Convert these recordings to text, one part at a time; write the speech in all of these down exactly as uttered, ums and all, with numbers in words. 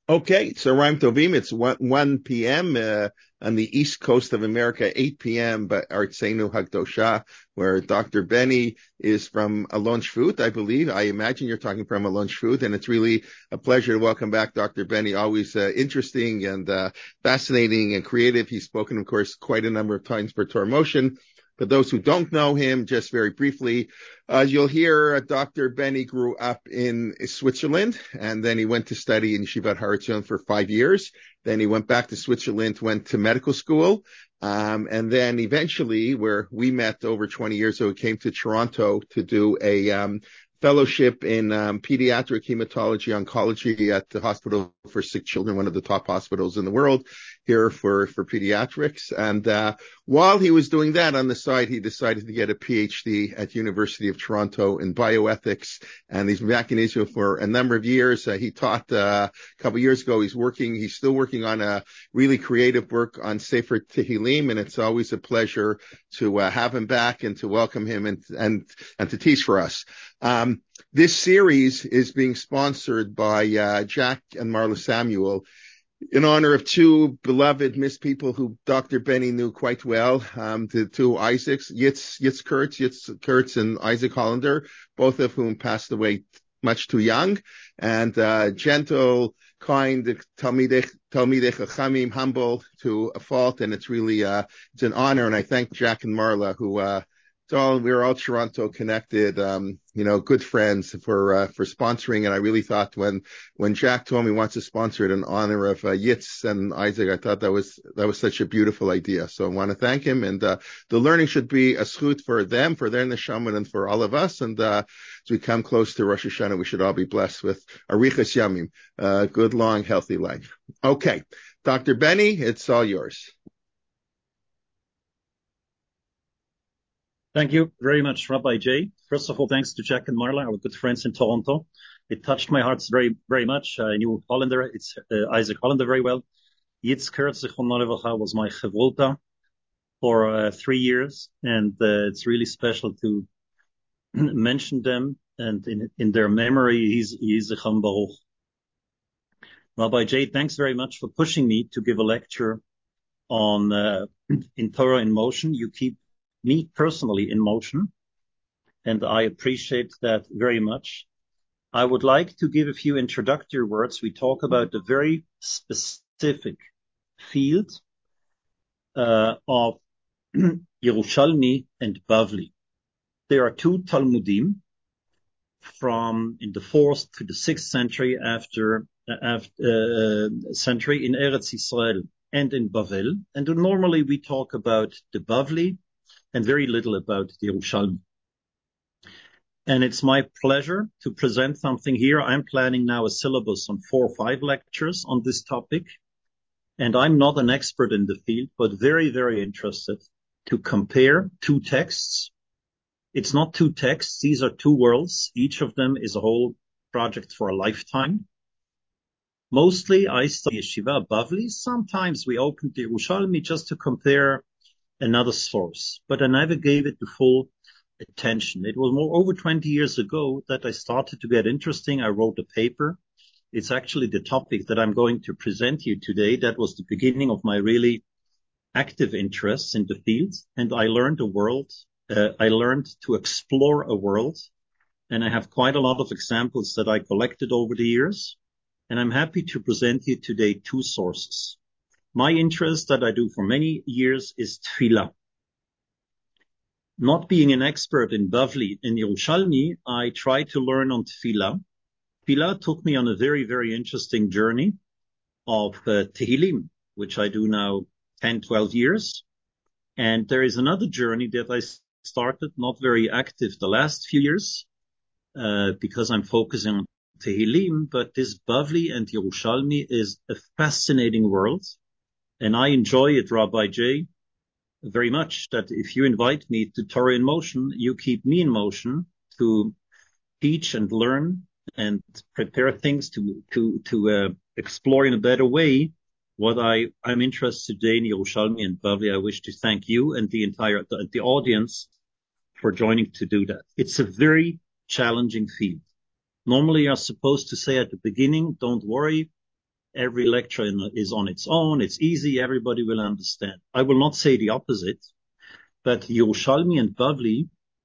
Okay, so Rhyme Tovim, it's one, one p.m. Uh, on the East Coast of America, eight p.m. but Artseinu Hagdosha, where Doctor Benny is from Alon Shvut, I believe. I imagine you're talking from Alon Shvut, and it's really a pleasure to welcome back Doctor Benny. Always uh, interesting and uh, fascinating and creative. He's spoken, of course, quite a number of times for Torah Motion. For those who don't know him, just very briefly, uh, you'll hear uh, Doctor Benny grew up in Switzerland, and then he went to study in Yeshivat Har Etzion for five years. Then he went back to Switzerland, went to medical school, um, and then eventually, where we met over twenty years ago, he came to Toronto to do a um, fellowship in um, pediatric hematology oncology at the Hospital for Sick Children, one of the top hospitals in the world here for, for pediatrics. And uh, while he was doing that on the side, he decided to get a P H D at University of Toronto in bioethics. And he's been back in Israel for a number of years. Uh, he taught uh, a couple of years ago. He's working, he's still working on a really creative work on Sefer Tehillim. And it's always a pleasure to uh, have him back and to welcome him and, and, and to teach for us. Um, this series is being sponsored by uh, Jack and Marla Samuel in honor of two beloved Miss people who Doctor Benny knew quite well, um, the two Isaacs, Yitz, Yitz Kurtz, Yitz Kurtz and Isaac Hollander, both of whom passed away much too young, and uh, gentle, kind, Talmidei Chachamim, humble to a fault, and it's really uh, it's an honor, and I thank Jack and Marla who uh, it's all we're all Toronto connected, um, you know, good friends for uh, for sponsoring. And I really thought when when Jack told me he wants to sponsor it in honor of uh, Yitz and Isaac, I thought that was that was such a beautiful idea. So I want to thank him. And uh, the learning should be a schut for them, for their neshama, and for all of us. And uh, as we come close to Rosh Hashanah, we should all be blessed with arichas yamim, uh, good, long, healthy life. Okay, Doctor Benny, it's all yours. Thank you very much, Rabbi Jay. First of all, thanks to Jack and Marla, our good friends in Toronto. It touched my heart very, very much. I knew Hollander, it's uh, Isaac Hollander very well. Yitz Kurtz was my chevrota for uh, three years, and uh, it's really special to mention them. And in, in their memory, he's he's a Cham Baruch. Rabbi Jay, thanks very much for pushing me to give a lecture on uh, in Torah in Motion. You keep me personally in motion, and I appreciate that very much. I would like to give a few introductory words. We talk about a very specific field uh, of Yerushalmi and Bavli. There are two Talmudim from in the fourth to the sixth century after, uh, after uh, century in Eretz Yisrael and in Bavel. And normally we talk about the Bavli and very little about the Yerushalmi. And it's my pleasure to present something here. I'm planning now a syllabus on four or five lectures on this topic. And I'm not an expert in the field, but very, very interested to compare two texts. It's not two texts. These are two worlds. Each of them is a whole project for a lifetime. Mostly I study Yeshiva Bavli. Sometimes we open the Yerushalmi just to compare another source, but I never gave it the full attention. It was more over twenty years ago that I started to get interesting. I wrote a paper. It's actually the topic that I'm going to present you today. That was the beginning of my really active interest in the field. And I learned a world. Uh, I learned to explore a world. And I have quite a lot of examples that I collected over the years. And I'm happy to present you today two sources. My interest that I do for many years is Tefillah. Not being an expert in Bavli, in Yerushalmi, I tried to learn on Tefillah. Tefillah took me on a very, very interesting journey of uh, Tehillim, which I do now ten, twelve years. And there is another journey that I started, not very active the last few years, uh, because I'm focusing on Tehillim, but this Bavli and Yerushalmi is a fascinating world. And I enjoy it, Rabbi Jay, very much, that if you invite me to Torah in Motion, you keep me in motion to teach and learn and prepare things to to to uh, explore in a better way what I, I'm interested today in Yerushalmi and Bavli. I wish to thank you and the entire the, the audience for joining to do that. It's a very challenging field. Normally you're supposed to say at the beginning, don't worry, Every lecture in, is on its own. It's easy. Everybody will understand. I will not say the opposite, but Yerushalmi and Bavli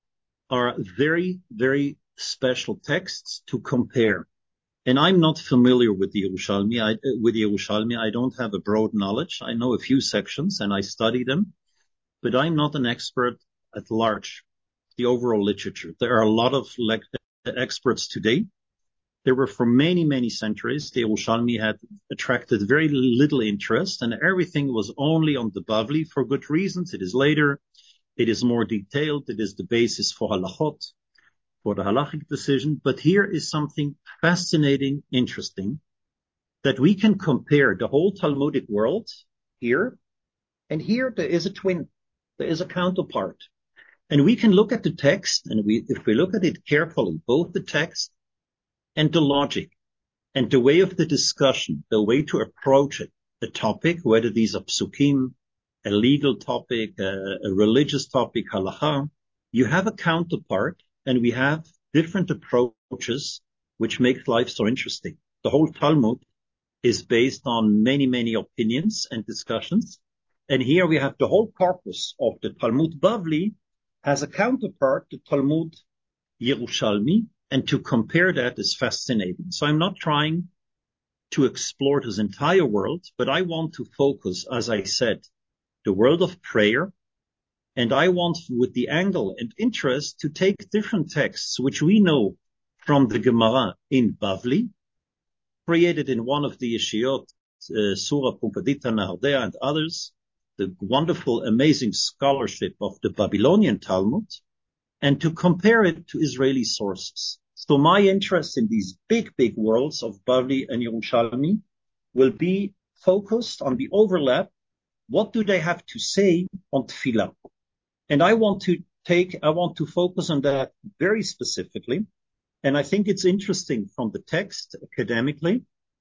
are very, very special texts to compare. And I'm not familiar with the Yerushalmi. I, with the Yerushalmi, I don't have a broad knowledge. I know a few sections and I study them, but I'm not an expert at large, the overall literature. There are a lot of le- experts today. There were for many, many centuries, the Yerushalmi had attracted very little interest, and everything was only on the Bavli for good reasons. It is later, it is more detailed, it is the basis for halachot, for the halachic decision. But here is something fascinating, interesting, that we can compare the whole Talmudic world here, and here there is a twin, there is a counterpart. And we can look at the text, and we, if we look at it carefully, both the text and the logic, and the way of the discussion, the way to approach it, the topic, whether these are psukim, a legal topic, a, a religious topic, halacha, you have a counterpart, and we have different approaches, which makes life so interesting. The whole Talmud is based on many, many opinions and discussions. And here we have the whole corpus of the Talmud Bavli has a counterpart, the Talmud Yerushalmi, and to compare that is fascinating. So I'm not trying to explore this entire world, but I want to focus, as I said, the world of prayer. And I want, with the angle and interest, to take different texts, which we know from the Gemara in Bavli, created in one of the Yeshiyot, uh, Surah Pumbedita Nehardea and others, the wonderful, amazing scholarship of the Babylonian Talmud, and to compare it to Israeli sources. So my interest in these big, big worlds of Bavli and Yerushalmi will be focused on the overlap. What do they have to say on Tefillah? And I want to take, I want to focus on that very specifically. And I think it's interesting from the text academically,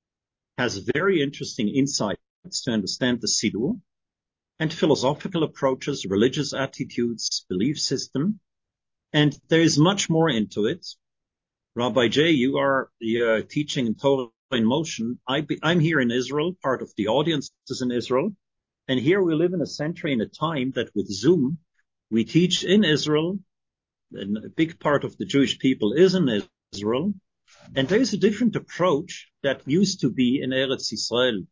has very interesting insights to understand the Siddur, and philosophical approaches, religious attitudes, belief system. And there is much more into it. Rabbi Jay, you are uh, teaching in Torah in Motion. I be, I'm here in Israel, part of the audience is in Israel. And here we live in a century, in a time that with Zoom, we teach in Israel, and a big part of the Jewish people is in Israel. And there is a different approach that used to be in Eretz Yisrael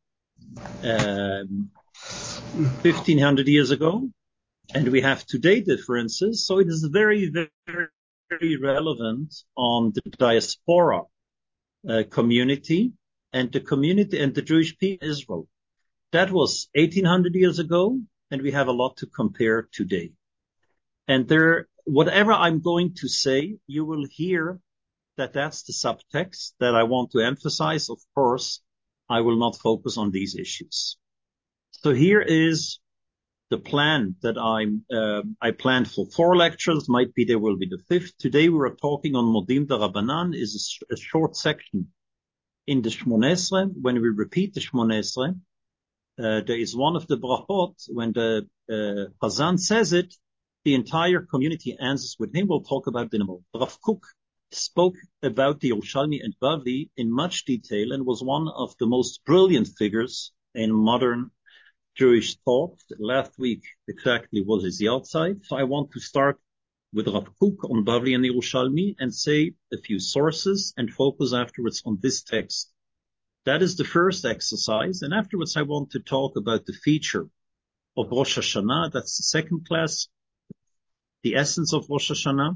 um, fifteen hundred years ago. And we have today differences. So it is very, very, very relevant on the diaspora uh, community and the community and the Jewish people in Israel. That was eighteen hundred years ago, and we have a lot to compare today. And there, whatever I'm going to say, you will hear that that's the subtext that I want to emphasize. Of course, I will not focus on these issues. So here is the plan that I'm, uh, I planned for four lectures. Might be there will be the fifth. Today we are talking on Modim Darabanan, is a, sh- a short section in the Shmoneh Esrei. When we repeat the Shmoneh Esrei, uh, there is one of the brachot, when the uh, Chazan says it, the entire community answers with him. We'll talk about it in a moment. Rav Kook spoke about the Yerushalmi and Bavli in much detail and was one of the most brilliant figures in modern Jewish thought. Last week exactly was his yahrzeit. So I want to start with Rav Kook on Bavli and Yerushalmi and say a few sources and focus afterwards on this text. That is the first exercise. And afterwards I want to talk about the feature of Rosh Hashanah. That's the second class. The essence of Rosh Hashanah.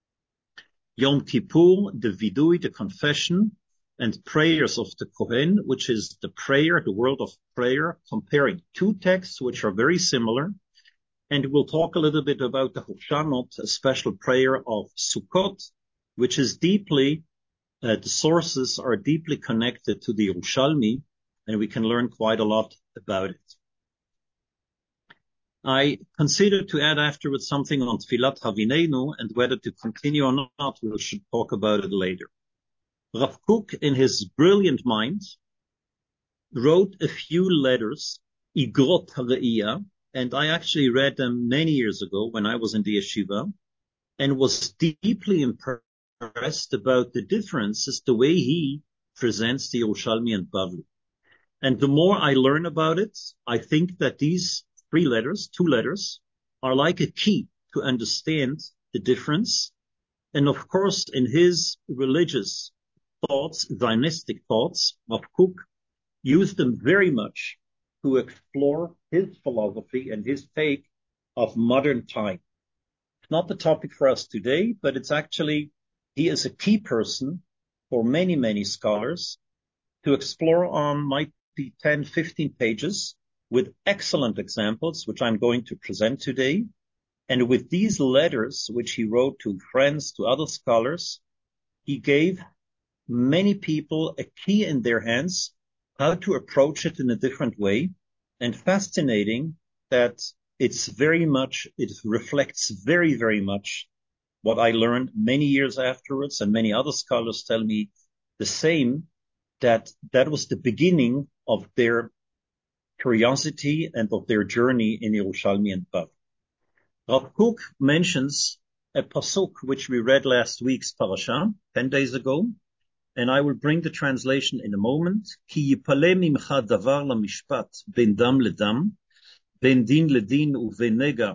Yom Kippur, the Vidui, the confession, and prayers of the Kohen, which is the prayer, the world of prayer, comparing two texts which are very similar. And we'll talk a little bit about the Hoshanot, a special prayer of Sukkot, which is deeply, uh, the sources are deeply connected to the Yerushalmi, and we can learn quite a lot about it. I consider to add afterwards something on Tfilat Havineinu, and whether to continue or not, we should talk about it later. Rav Kook, in his brilliant mind, wrote a few letters, Igrot HaRe'iyah, and I actually read them many years ago when I was in the yeshiva, and was deeply impressed about the differences, the way he presents the Yerushalmi and Bavli. And the more I learn about it, I think that these three letters, two letters, are like a key to understand the difference. And of course, in his religious thoughts, Zionistic thoughts, Rav Kook used them very much to explore his philosophy and his take of modern time. It's not the topic for us today, but it's actually, he is a key person for many, many scholars to explore on might be ten, fifteen pages with excellent examples, which I'm going to present today. And with these letters, which he wrote to friends, to other scholars, he gave many people a key in their hands how to approach it in a different way. And fascinating that it's very much, it reflects very, very much what I learned many years afterwards, and many other scholars tell me the same, that that was the beginning of their curiosity and of their journey in Yerushalmi and Bavli. Rav Kook mentions a pasuk which we read last week's parasha, ten days ago, and I will bring the translation in a moment. Ki yipale mimcha davar lamishpat ben dam ledam, ben din ledin uven nega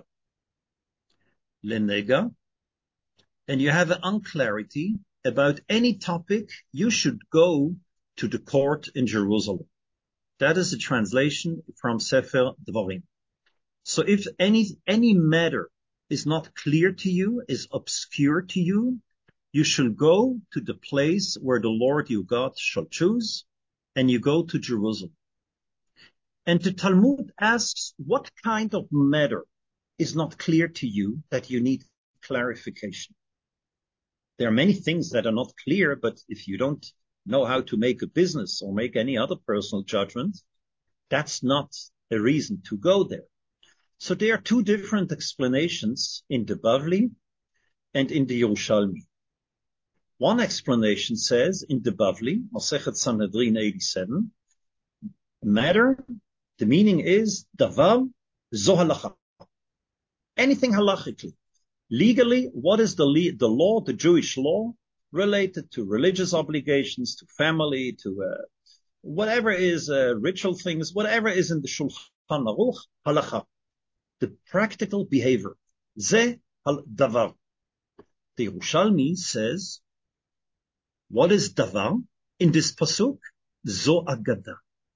lenega. And you have an unclarity about any topic, you should go to the court in Jerusalem. That is a translation from Sefer Dvarim. So if any, any matter is not clear to you, is obscure to you, you should go to the place where the Lord your God shall choose, and you go to Jerusalem. And the Talmud asks, what kind of matter is not clear to you that you need clarification? There are many things that are not clear, but if you don't know how to make a business or make any other personal judgment, that's not a reason to go there. So there are two different explanations in the Bavli and in the Yerushalmi. One explanation says in the Bavli, Masechet Sanhedrin eighty-seven, matter, the meaning is davar zo halacha. Anything halachically. Legally, what is the, le- the law, the Jewish law, related to religious obligations, to family, to uh, whatever is uh, ritual things, whatever is in the Shulchan Aruch, halacha. The practical behavior. Ze davar. The Yerushalmi says, what is davar in this pasuk? Zo agada.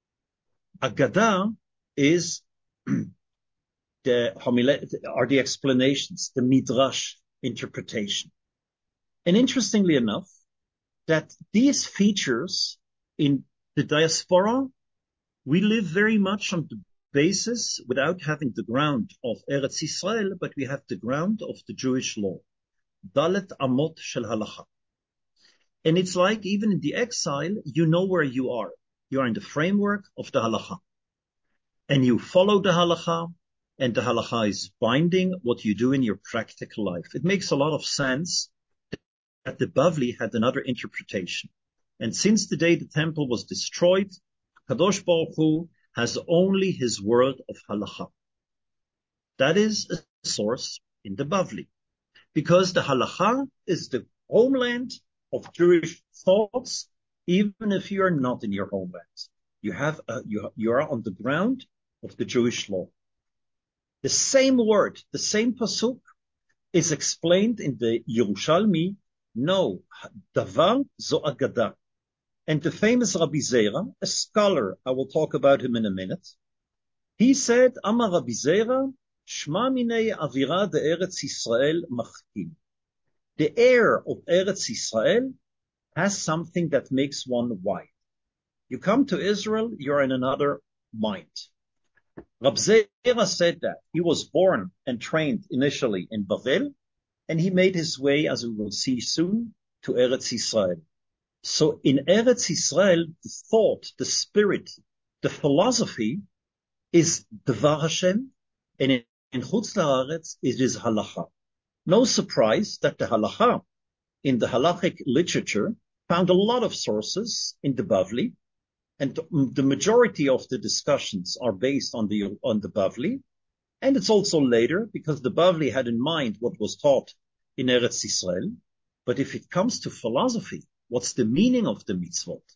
Agada is the are the explanations, the midrash interpretation. And interestingly enough, that these features in the diaspora, we live very much on the basis, without having the ground of Eretz Yisrael, but we have the ground of the Jewish law. Dalet amot shel halacha. And it's like even in the exile, you know where you are. You are in the framework of the halacha. And you follow the halacha, and the halacha is binding what you do in your practical life. It makes a lot of sense that the Bavli had another interpretation. And since the day the temple was destroyed, Kadosh Baruch Hu has only his word of halacha. That is a source in the Bavli. Because the halacha is the homeland of Jewish thoughts, even if you are not in your homeland. You have a, you, you are on the ground of the Jewish law. The same word, the same pasuk, is explained in the Yerushalmi. No, davar zo agada. And the famous Rabbi Zera, a scholar, I will talk about him in a minute, he said, Amar Rabbi Zera, shma minei avira de Eretz Yisrael machkin. The air of Eretz Yisrael has something that makes one wise. You come to Israel, you're in another mind. Rabbi Zera said that he was born and trained initially in Bavel, and he made his way, as we will see soon, to Eretz Yisrael. So in Eretz Yisrael, the thought, the spirit, the philosophy is Dvar Hashem, and in, in Chutz La'aretz it is halacha. No surprise that the halacha in the halachic literature found a lot of sources in the Bavli, and the majority of the discussions are based on the on the Bavli, and it's also later because the Bavli had in mind what was taught in Eretz Yisrael. But if it comes to philosophy, what's the meaning of the mitzvot?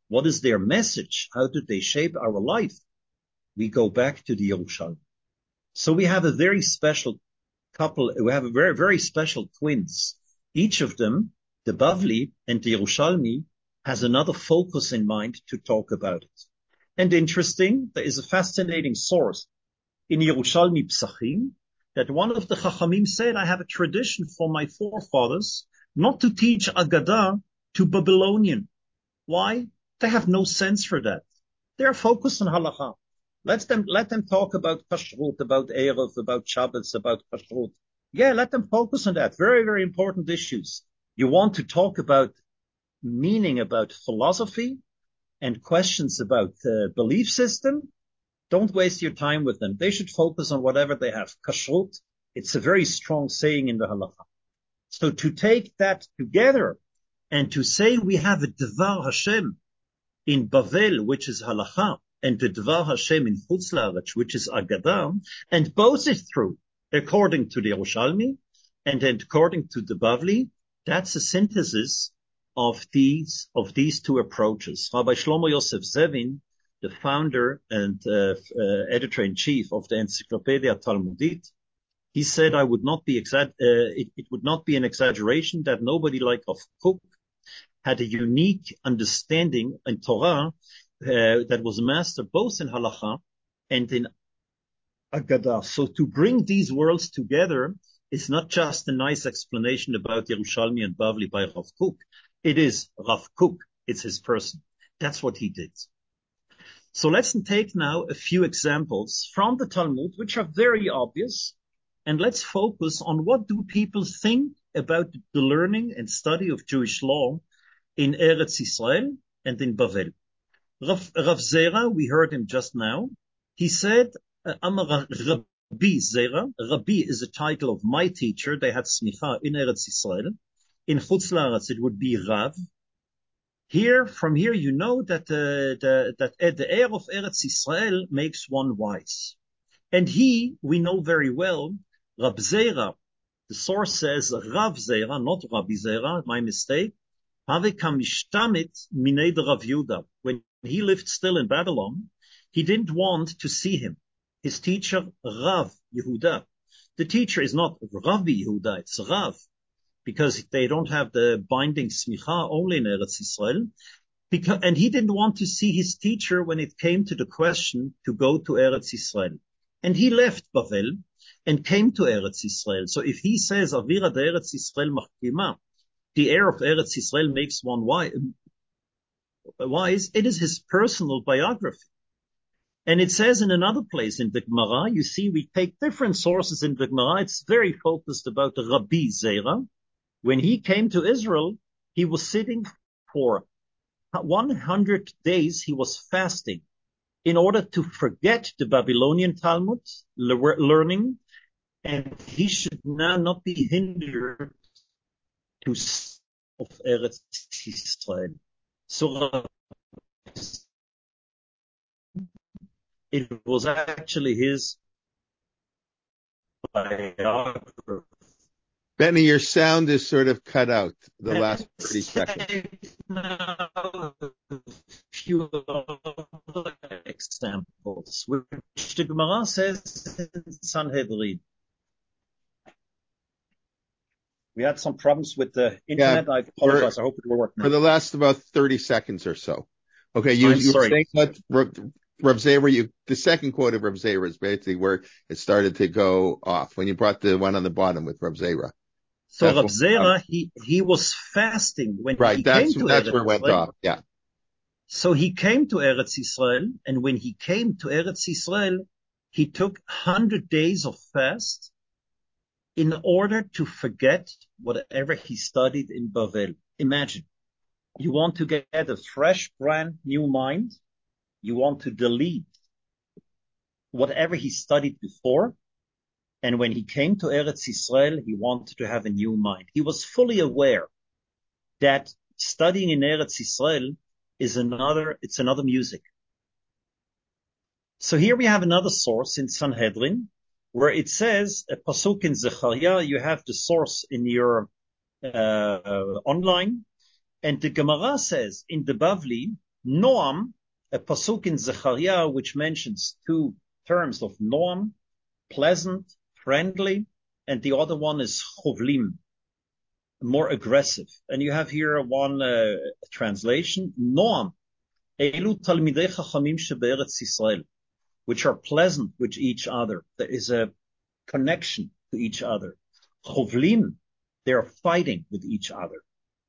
What is their message? How did they shape our life? We go back to the Yerushalmi. So we have a very special couple, we have a very, very special twins. Each of them, the Bavli and the Yerushalmi, has another focus in mind to talk about it. And interesting, there is a fascinating source in Yerushalmi Psachim that one of the Chachamim said, I have a tradition for my forefathers not to teach Agadah to Babylonian. Why? They have no sense for that. They're focused on Halacha. Let them, let them talk about Kashrut, about Erev, about Shabbos, about Kashrut. Yeah, let them focus on that. Very, very important issues. You want to talk about meaning, about philosophy and questions about uh, belief system? Don't waste your time with them. They should focus on whatever they have. Kashrut, it's a very strong saying in the Halacha. So to take that together and to say we have a Dvar Hashem in Bavel, which is Halacha, and the Dvar Hashem in Chutz La'aretz, which is Agadah, and both is true, according to the Yerushalmi, and then according to the Bavli, that's a synthesis of these, of these two approaches. Rabbi Shlomo Yosef Zevin, the founder and uh, uh, editor-in-chief of the Encyclopedia Talmudit, he said, I would not be exa- uh, it, it would not be an exaggeration that nobody like Rav Kook had a unique understanding in Torah uh, that was mastered both in Halacha and in Agadah. So to bring these worlds together is not just a nice explanation about Yerushalmi and Bavli by Rav Kook. It is Rav Kook. It's his person. That's what he did. So let's take now a few examples from the Talmud, which are very obvious, and let's focus on what do people think about the learning and study of Jewish law in Eretz Yisrael and in Bavel. Rav, Rav Zera, we heard him just now. He said, Amar Rabbi Zera. Rabbi is a title of my teacher. They had smicha in Eretz Yisrael. In Chutz La'aretz, it would be Rav. Here, from here, you know that uh, the, that the air of Eretz Yisrael makes one wise. And he, we know very well, Rab Zera, the source says Rav Zera, not Rabbi Zera, my mistake. Havekam Ishtamit Minei Rav Yehuda. When he lived still in Babylon, he didn't want to see him. His teacher, Rav Yehuda. The teacher is not Rabbi Yehuda, it's Rav, because they don't have the binding smicha only in Eretz Yisrael. Because, and he didn't want to see his teacher when it came to the question to go to Eretz Yisrael. And he left Bavel and came to Eretz Yisrael. So if he says, Avira de Eretz Yisrael machkima, the air of Eretz Yisrael makes one wise, it is his personal biography. And it says in another place in the Gemara, you see, we take different sources in the Gemara. It's very focused about the Rabbi Zera. When he came to Israel, he was sitting for one hundred days. He was fasting in order to forget the Babylonian Talmud learning, and he should now not be hindered to of Eretz Yisrael. So it was actually his biography. Benny, your sound is sort of cut out the last thirty seconds. Now, a few other examples, which the Gemara says in Sanhedrin. We had some problems with the internet. Yeah, I apologize. For, I hope it will work now. For the last about thirty seconds or so. Okay, you, you were saying that Rav Zera, you, the second quote of Rav Zera is basically where it started to go off, when you brought the one on the bottom with Rav Zera. So Rav Zera, he, he was fasting when right, he that's, came to that's Eretz where it went Yisrael. off, yeah. So he came to Eretz Yisrael, and when he came to Eretz Yisrael, he took one hundred days of fast in order to forget whatever he studied in Bavel. Imagine, you want to get a fresh, brand new mind. You want to delete whatever he studied before. And when he came to Eretz Yisrael, he wanted to have a new mind. He was fully aware that studying in Eretz Yisrael is another, it's another music. So here we have another source in Sanhedrin, where it says, a pasuk in Zechariah, you have the source in your uh, online, and the Gemara says in the Bavli, Noam, a pasuk in Zechariah, which mentions two terms of Noam, pleasant, friendly, and the other one is chovlim, more aggressive. And you have here one uh, translation, Noam, elu talmidei chachamim shebe'eretz Yisrael, which are pleasant with each other. There is a connection to each other. Chovlim, they are fighting with each other.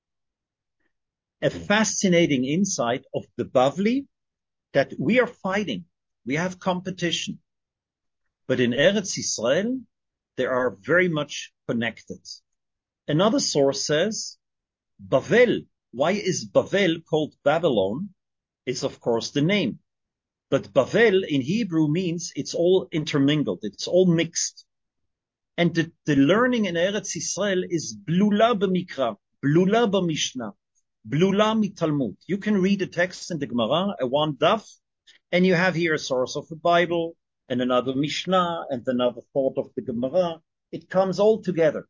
A fascinating insight of the Bavli, that we are fighting, we have competition. But in Eretz Yisrael, they are very much connected. Another source says, Bavel, why is Bavel called Babylon? It's of course the name. But Bavel in Hebrew means it's all intermingled, it's all mixed. And the, the learning in Eretz Yisrael is blula b'mikra, blula b'mishnah, blula mitalmud. You can read a text in the Gemara, a one daf, and you have here a source of the Bible, and another Mishnah, and another thought of the Gemara. It comes all together.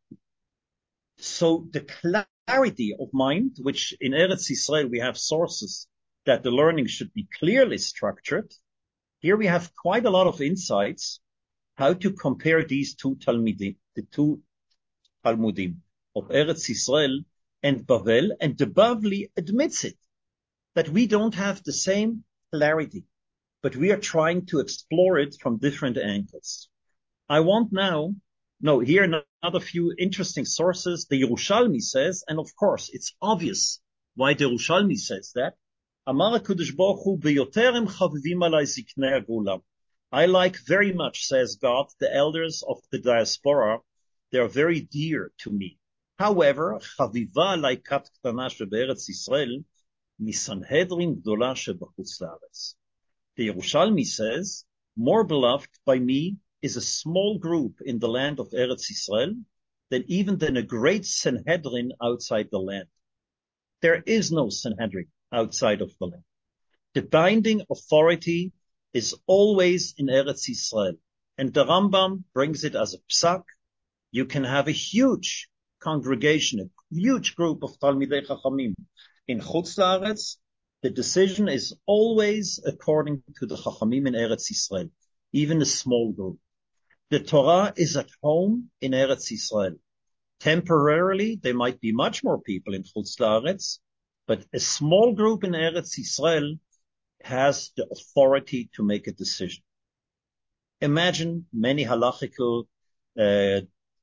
So the clarity of mind, which in Eretz Yisrael we have sources that the learning should be clearly structured, here we have quite a lot of insights how to compare these two Talmudim, the two Talmudim of Eretz Yisrael and Bavel, and the Bavli admits it, that we don't have the same clarity, but we are trying to explore it from different angles. I want now, no, here another few interesting sources. The Yerushalmi says, and of course it's obvious why the Yerushalmi says that, Amar HaKadosh Baruch Hu, Beyoterem chavivim alai ziknei hagula. I like very much, says God, the elders of the diaspora, they are very dear to me. However, chaviva alai kat ktana shebe'eretz Yisrael, misanhedrin gdola shebachutz la'aretz. The Yerushalmi says, more beloved by me is a small group in the land of Eretz Yisrael than even than a great Sanhedrin outside the land. There is no Sanhedrin outside of the land. The binding authority is always in Eretz Yisrael. And the Rambam brings it as a psak. You can have a huge congregation, a huge group of Talmidei Chachamim in Chutz La'aretz. The decision is always according to the Chachamim in Eretz Yisrael, even a small group. The Torah is at home in Eretz Yisrael. Temporarily, there might be much more people in Chutz La'aretz, but a small group in Eretz Yisrael has the authority to make a decision. Imagine many halachical uh,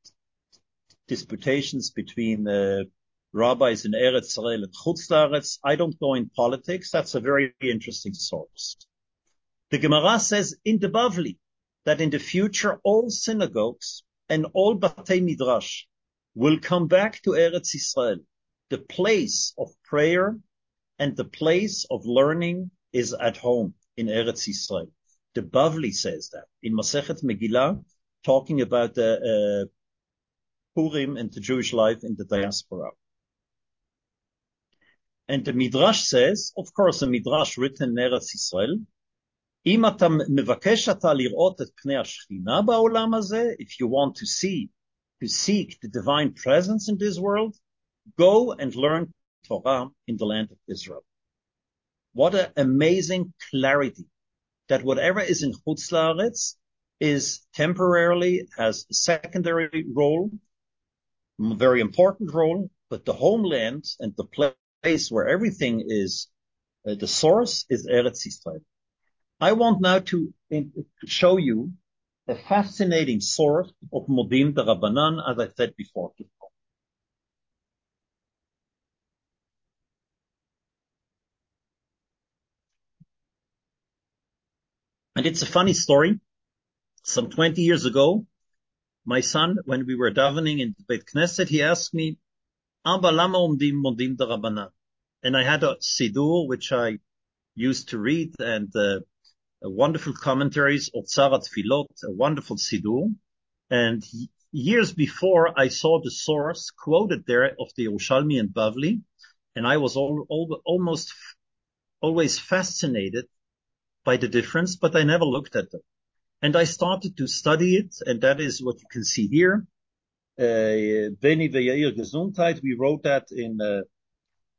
disputations between uh, rabbis in Eretz Yisrael and Chutz La'aretz. I don't go in politics. That's a very interesting source. The Gemara says in the Bavli that in the future all synagogues and all Batei Midrash will come back to Eretz Yisrael. The place of prayer and the place of learning is at home in Eretz Yisrael. The Bavli says that in Masechet Megillah, talking about the uh, Purim and the Jewish life in the diaspora. And the Midrash says, of course, a Midrash written in Eretz Yisrael, אם אתה מבקש אתה לראות את פני השכינה בעולם הזה, if you want to see, to seek the divine presence in this world, go and learn Torah in the land of Israel. What an amazing clarity that whatever is in Chutz La'aretz is temporarily, has a secondary role, a very important role, but the homeland and the place where everything is, uh, the source is Eretz Yisrael. I want now to show you a fascinating source of Modim D'Rabbanan, as I said before. And it's a funny story. Some twenty years ago, my son, when we were davening in the Beit Knesset, he asked me, Abba, lama omdim Modim D'Rabbanan? And I had a Siddur, which I used to read, and uh, a wonderful commentaries of Tzarat Filot, a wonderful Siddur. And years before, I saw the source quoted there of the Yerushalmi and Bavli, and I was all, all, almost always fascinated by the difference, but I never looked at them. And I started to study it, and that is what you can see here. Uh, Beni Ve'Yair Gesundheit, we wrote that in uh,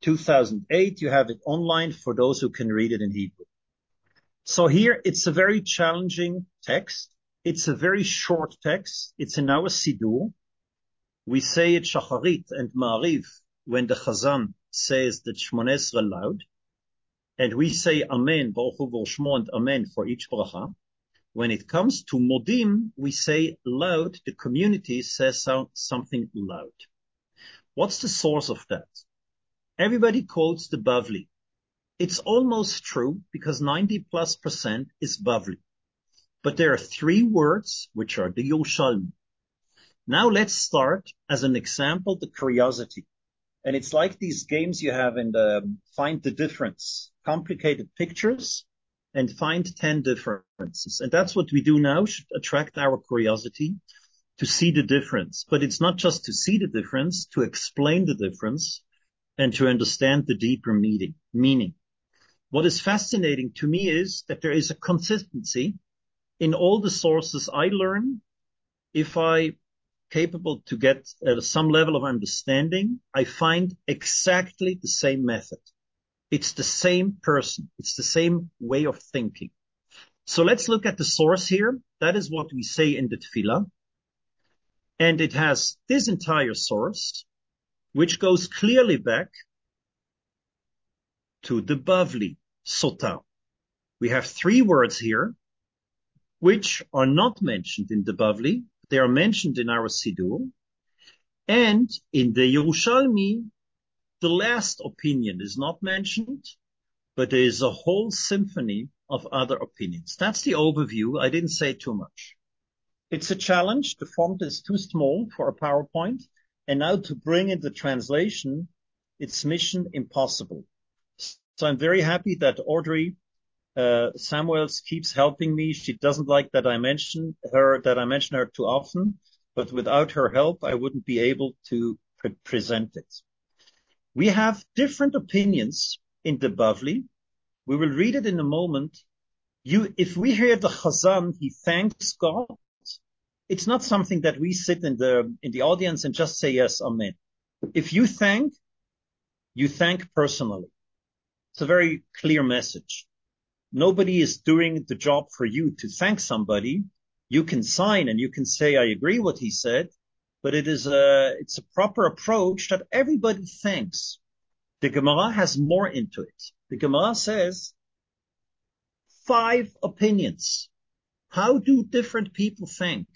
two thousand eight. You have it online for those who can read it in Hebrew. So here, it's a very challenging text. It's a very short text. It's in our Siddur. We say it Shacharit and Ma'ariv when the Chazan says the Shmoneh Esrei loud. And we say Amen, Baruch Hu V'Shmo, and Amen for each bracha. When it comes to Modim, we say loud. The community says so, something loud. What's the source of that? Everybody quotes the Bavli. It's almost true because ninety plus percent is Bavli. But there are three words which are the Yerushalmi. Now let's start as an example, the curiosity. And it's like these games you have in the find the difference, complicated pictures and find ten differences. And that's what we do now, should attract our curiosity to see the difference. But it's not just to see the difference, to explain the difference and to understand the deeper meaning. meaning. What is fascinating to me is that there is a consistency in all the sources I learn. If I capable to get uh, some level of understanding, I find exactly the same method. It's the same person. It's the same way of thinking. So let's look at the source here. That is what we say in the Tefillah. And it has this entire source, which goes clearly back to the Bavli, Sota. We have three words here, which are not mentioned in the Bavli. They are mentioned in our Siddur. And in the Yerushalmi, the last opinion is not mentioned, but there is a whole symphony of other opinions. That's the overview. I didn't say too much. It's a challenge. The font is too small for a PowerPoint. And now to bring in the translation, it's mission impossible. So I'm very happy that Audrey uh, Samuels keeps helping me. She doesn't like that I mention her, that I mention her too often, but without her help, I wouldn't be able to pre- present it. We have different opinions in the Bavli. We will read it in a moment. You, if we hear the Chazan, he thanks God. It's not something that we sit in the, in the audience and just say, yes, amen. If you thank, you thank personally. It's a very clear message. Nobody is doing the job for you to thank somebody. You can sign and you can say, I agree what he said, but it is a, it's a proper approach that everybody thanks. The Gemara has more into it. The Gemara says five opinions. How do different people think?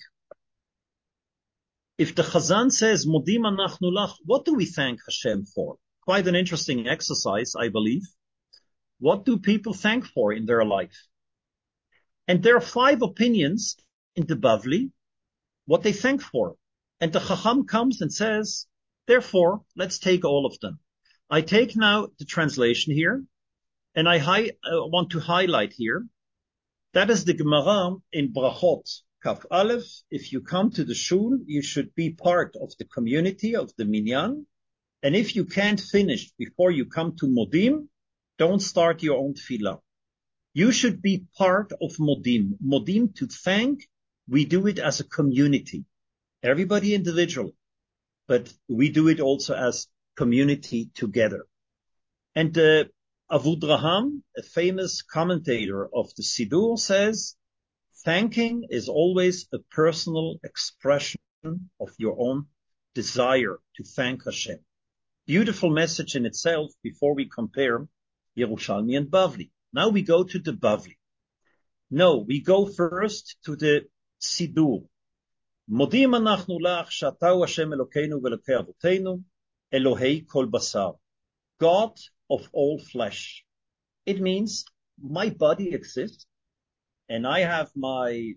If the Chazan says, Modim anachnu lach, what do we thank Hashem for? Quite an interesting exercise, I believe. What do people thank for in their life? And there are five opinions in the Bavli, what they thank for. And the Chacham comes and says, therefore, let's take all of them. I take now the translation here, and I hi- uh, want to highlight here. That is the Gemara in Brachot, Kaf Aleph. If you come to the shul, you should be part of the community of the Minyan. And if you can't finish before you come to Modim, don't start your own tefillah. You should be part of Modim. Modim, to thank, we do it as a community. Everybody individually. But we do it also as community together. And uh, Avudraham, a famous commentator of the Siddur, says, thanking is always a personal expression of your own desire to thank Hashem. Beautiful message in itself before we compare Yerushalmi and Bavli. Now we go to the Bavli. No, we go first to the Siddur. Modim anachnu lach shatau Hashem Elokeinu ve'Elokei Avotenu Elohei kol basar. God of all flesh. It means my body exists and I have my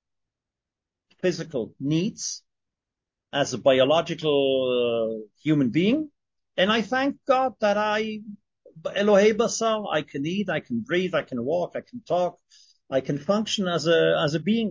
physical needs as a biological uh, human being. And I thank God that I, Elohei basar, I can eat, I can breathe, I can walk, I can talk, I can function as a, as a being.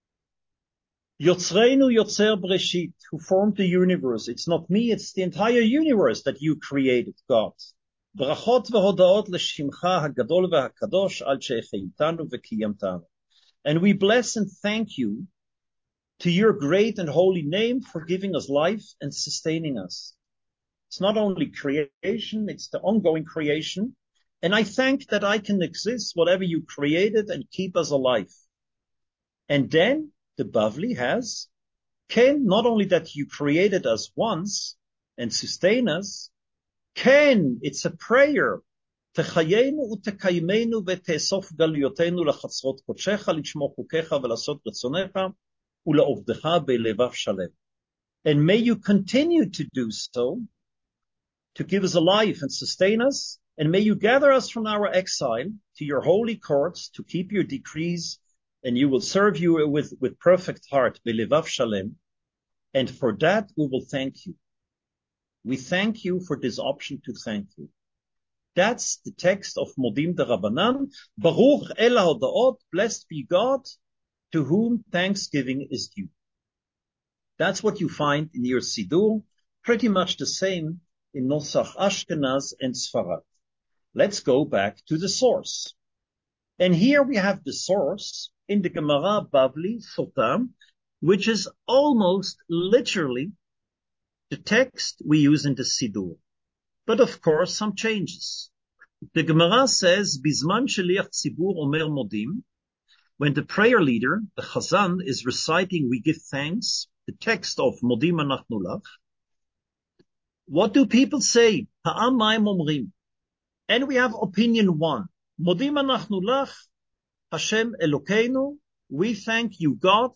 Yotzreinu Yotzer Breshit, who formed the universe. It's not me, it's the entire universe that you created, God. Brachot v'hodaot l'shimcha hagadol v'hakadosh al she'echeytanu v'kiyamtanu. And we bless and thank you to your great and holy name for giving us life and sustaining us. It's not only creation, it's the ongoing creation. And I thank that I can exist, whatever you created, and keep us alive. And then the Bavli has, Ken, not only that you created us once and sustain us, Ken, it's a prayer. תחיינו ותקיימנו ותאסוף גלויותינו לחצרות קודשך, לשמור חוקיך ולעשות רצונך, ולעובדך בלבב שלם. And may you continue to do so, to give us a life and sustain us, and may you gather us from our exile to your holy courts to keep your decrees, and you will serve you with, with perfect heart, belevav shalem. And for that, we will thank you. We thank you for this option to thank you. That's the text of Modim de Rabbanan. Baruch el haodaot, blessed be God, to whom thanksgiving is due. That's what you find in your Siddur, pretty much the same in Nosach Ashkenaz and Sfarad. Let's go back to the source. And here we have the source in the Gemara Bavli Sota, which is almost literally the text we use in the Siddur. But of course, some changes. The Gemara says, Bizman sheliach tzibur omer modim, when the prayer leader, the Chazan, is reciting, we give thanks, the text of Modim Anachnu Lach, what do people say? Ha'am ma'im omrim. And we have opinion one. Modim Anachnu Lach, Hashem Elokeinu, we thank you, God.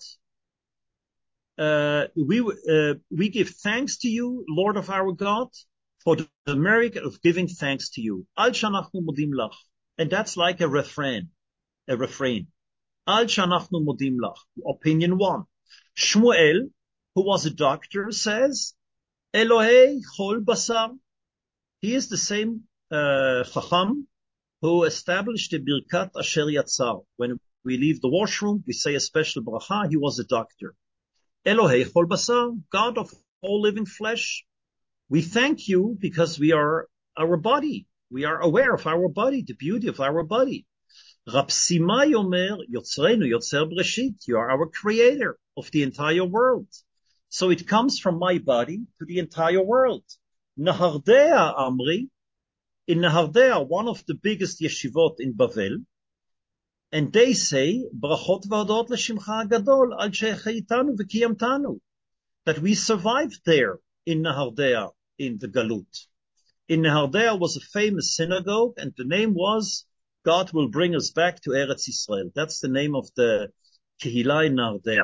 Uh, we, uh, we give thanks to you, Lord of our God, for the merit of giving thanks to you. Al shanachnu modim lach. And that's like a refrain, a refrain. Al shanachnu modim lach. Opinion one. Shmuel, who was a doctor, says, Elohei chol basar. He is the same uh, Chacham who established the Birkat Asher Yatzar. When we leave the washroom, we say a special bracha. He was a doctor. Elohei chol basar, God of all living flesh. We thank you because we are our body. We are aware of our body, the beauty of our body. Rab Simai Omer, Yotzreinu, Yotzer Breshit, you are our creator of the entire world. So it comes from my body to the entire world. Nahardea Amri, in Nahardea, one of the biggest yeshivot in Bavel, and they say, Brachot v'odot l'shimcha gadol, al she'chaitanu v'kiyamtanu, that we survived there in Nahardea, in the Galut. In Nahardea was a famous synagogue, and the name was, God will bring us back to Eretz Yisrael. That's the name of the Kehillah in Nahardea.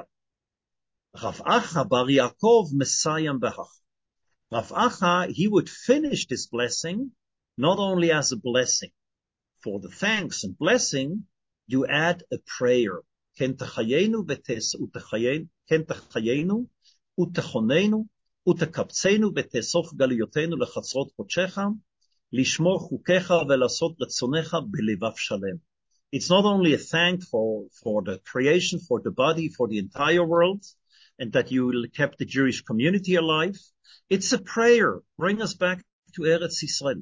Rav Acha bar Yaakov Mesayam behach. Rav Acha, he would finish this blessing, not only as a blessing. For the thanks and blessing, you add a prayer. Ken techayenu v'tes utechayenu, ken techayenu utechonenu, ותקבצנו ותאסוף גלויותינו לחצרות קודשך, לשמור חוקיך ולעשות רצונך בלבב שלם. It's not only a thank for, for the creation, for the body, for the entire world, and that you kept the Jewish community alive. It's a prayer. Bring us back to Eretz Yisrael.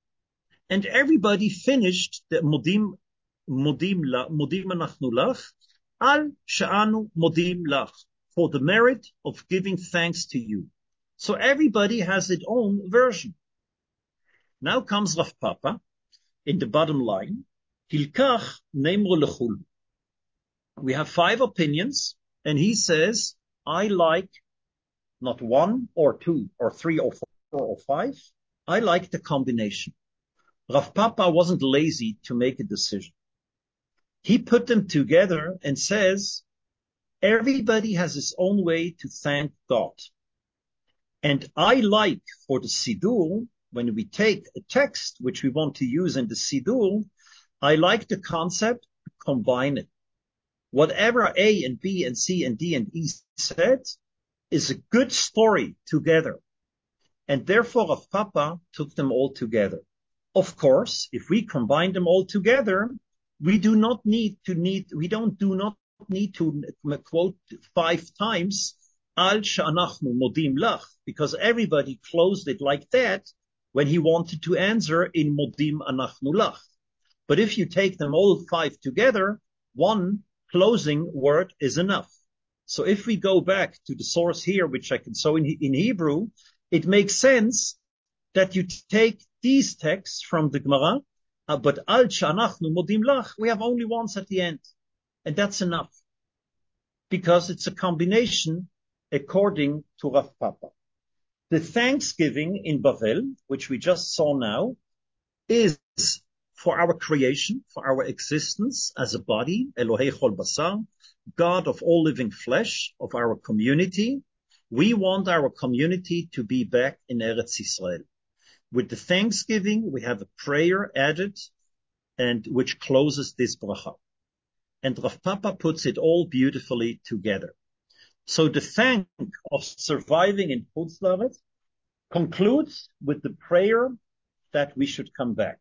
And everybody finished the Modim, Modim, Modim Anachnu Lach, Al Sha'anu Modim Lach, for the merit of giving thanks to you. So everybody has its own version. Now comes Rav Papa in the bottom line. Hilkach neimru lechul. We have five opinions, and he says, I like not one or two or three or four or five. I like the combination. Rav Papa wasn't lazy to make a decision. He put them together and says, everybody has his own way to thank God. And I like for the Siddur, when we take a text which we want to use in the Siddur, I like the concept, combine it. Whatever A and B and C and D and E said is a good story together. And therefore Rav Papa took them all together. Of course, if we combine them all together, we do not need to need, we don't do not need to quote five times Al she'anachnu modim lach, because everybody closed it like that when he wanted to answer in modim anachnu lach. But if you take them all five together, one closing word is enough. So if we go back to the source here, which I can show in, in Hebrew, it makes sense that you take these texts from the Gemara, uh, but al she'anachnu modim lach, we have only once at the end. And that's enough. Because it's a combination according to Rav Papa. The thanksgiving in Bavel, which we just saw now, is for our creation, for our existence as a body, Elohei Chol Basar, God of all living flesh, of our community. We want our community to be back in Eretz Yisrael. With the thanksgiving, we have a prayer added, and which closes this bracha. And Rav Papa puts it all beautifully together. So the thank of surviving in Chutz La'aretz concludes with the prayer that we should come back.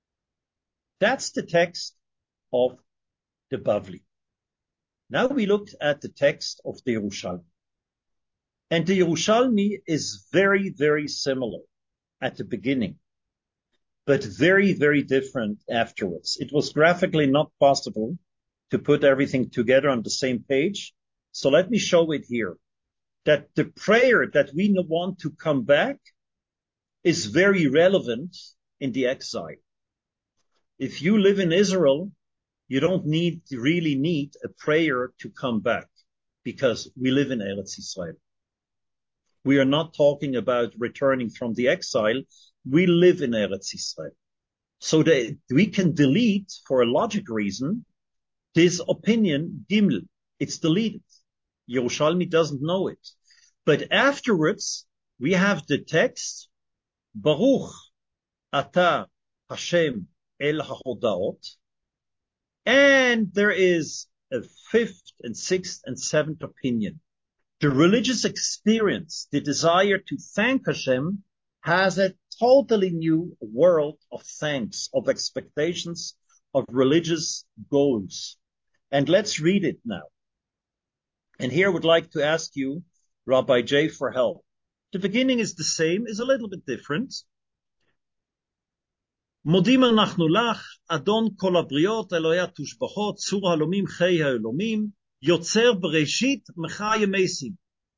That's the text of the Bavli. Now we looked at the text of the Yerushalmi. And the Yerushalmi is very, very similar at the beginning, but very, very different afterwards. It was graphically not possible to put everything together on the same page. So let me show it here. That the prayer that we want to come back is very relevant in the exile. If you live in Israel, you don't need, really need a prayer to come back because we live in Eretz Yisrael. We are not talking about returning from the exile. We live in Eretz Yisrael. So that we can delete, for a logic reason, this opinion, Gimel. It's deleted. Yerushalmi doesn't know it. But afterwards, we have the text, Baruch Ata Hashem El HaHodaot, and there is a fifth and sixth and seventh opinion. The religious experience, the desire to thank Hashem, has a totally new world of thanks, of expectations, of religious goals. And let's read it now. And here I would like to ask you, Rabbi J, for help. The beginning is the same, is a little bit different. Modim anachnu lach, Adon kol habriot, Elohei hatushbachot, tzur halomim, chei ha'elomim, yotzer bereshit, mechai mesim.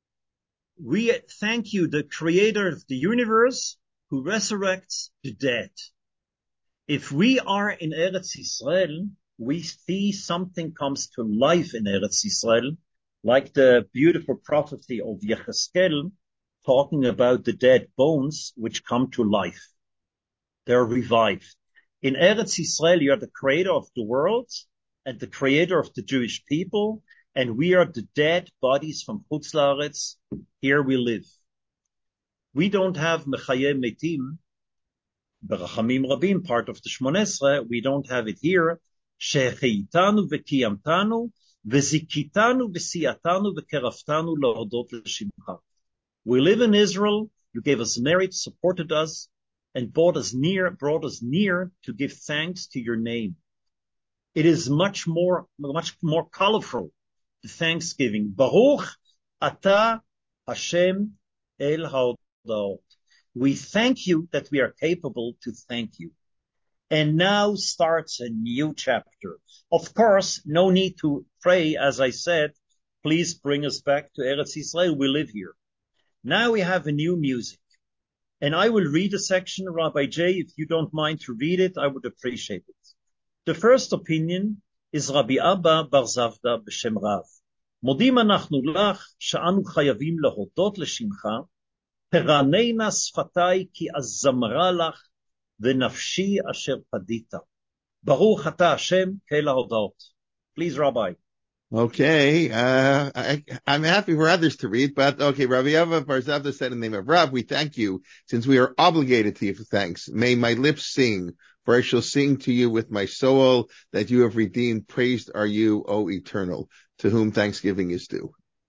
We thank you, the creator of the universe, who resurrects the dead. If we are in Eretz Yisrael, we see something comes to life in Eretz Yisrael, like the beautiful prophecy of Yecheskel, talking about the dead bones which come to life. They're revived. In Eretz Yisrael, you are the creator of the world and the creator of the Jewish people, and we are the dead bodies from Chutz La'aretz. Here we live. We don't have Mechayeh Metim, Berachamim Rabim, part of the Shmon Esrei. We don't have it here. Shecheitanu v'kiyamtanu v'zikitanu v'siyatanu v'keraftanu la'odot l'shimcha. We live in Israel. You gave us merit, supported us, and brought us near, brought us near to give thanks to your name. It is much more, much more colorful, the thanksgiving. Baruch Ata Hashem El HaOdaot. We thank you that we are capable to thank you. And now starts a new chapter. Of course, no need to pray, as I said, please bring us back to Eretz Yisrael, we live here. Now we have a new music. And I will read a section, Rabbi J, if you don't mind to read it, I would appreciate it. The first opinion is Rabbi Abba Bar Zavda b'Shem Rav. Modim anachnu lach, sha'anu chayavim lehodot l'shimcha, teraneina sfatai ki azamra lach, v'nafshi asher padita. Baruch Ata Hashem kel haodaot. Please, Rabbi. Okay, uh, I, I'm happy for others to read, but okay, Rabbi Abba Bar Zavda said in the name of Rav, we thank you, since we are obligated to you for thanks. May my lips sing, for I shall sing to you with my soul, that you have redeemed. Praised are you, O Eternal, to whom thanksgiving is due.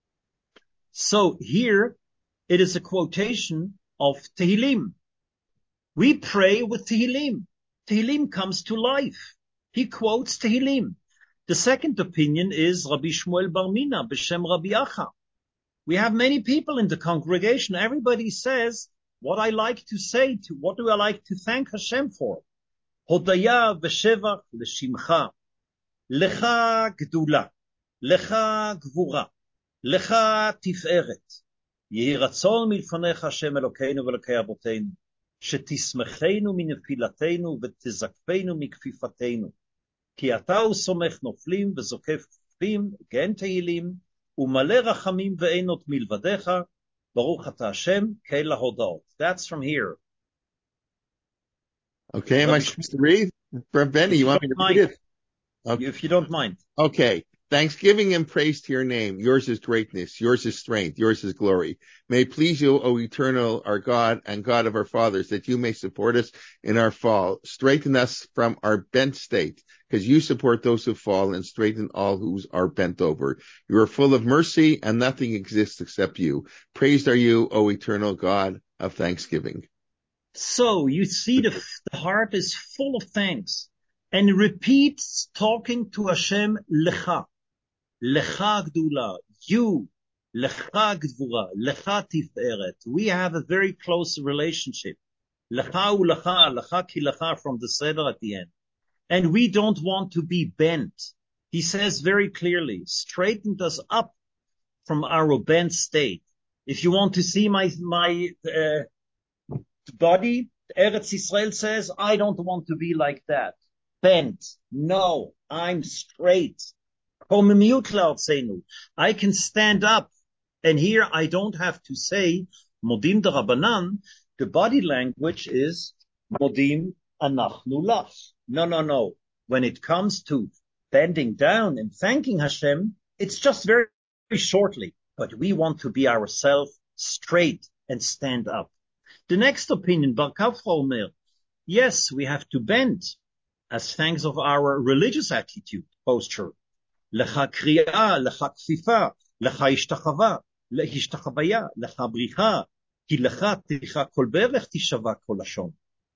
So here, it is a quotation of Tehillim. We pray with Tehillim. Tehillim comes to life. He quotes Tehillim. The second opinion is Rabbi Shmuel Bar Mina b'Shem Rabbi Acha. We have many people in the congregation. Everybody says, what I like to say to, what do I like to thank Hashem for? Hodaya v'shevach l'shimcha. Lecha gdula. Lecha gvura. Lecha tiferet. Yehi ratzon milfanecha Hashem Elokeinu v'Elokei Aboteinu. שתשמחנו מנפילתנו ותזקפנו מכפיפתנו. כי אתה הוא סומך נופלים וזוקף כפים, גן תהילים, ומלא רחמים ואינות מלבדיך, ברוך אתה השם, כל ההודעות. That's from here. Okay, am I supposed to read? For Benny, you want me to read it? Okay. If you don't mind. Okay. Thanksgiving and praise to your name. Yours is greatness. Yours is strength. Yours is glory. May it please you, O eternal, our God and God of our fathers, that you may support us in our fall. Straighten us from our bent state, because you support those who fall and straighten all who are bent over. You are full of mercy and nothing exists except you. Praised are you, O eternal God of thanksgiving. So you see the, the heart is full of thanks and repeats talking to Hashem, Lecha. Lecha Gdula, you, Lecha Gdvura, Lecha Tiferet. We have a very close relationship. Lecha ulecha, Lecha ki lecha from the Seder at the end. And we don't want to be bent. He says very clearly, straightened us up from our bent state. If you want to see my, my, uh, body, Eretz Yisrael says, I don't want to be like that. Bent. No, I'm straight. I can stand up. And here I don't have to say Modim de Rabbanan. The body language is Modim Anachnu Lach. No, no, no. When it comes to bending down and thanking Hashem, it's just very, very shortly. But we want to be ourselves straight and stand up. The next opinion, Bar Kafra Omer, yes, we have to bend as thanks of our religious attitude, posture. Lecha kriya, lecha kfifa, lecha ishtachava, lehishtachavaya, lecha bricha, ki lecha ticha kol berech tishava kol lashon.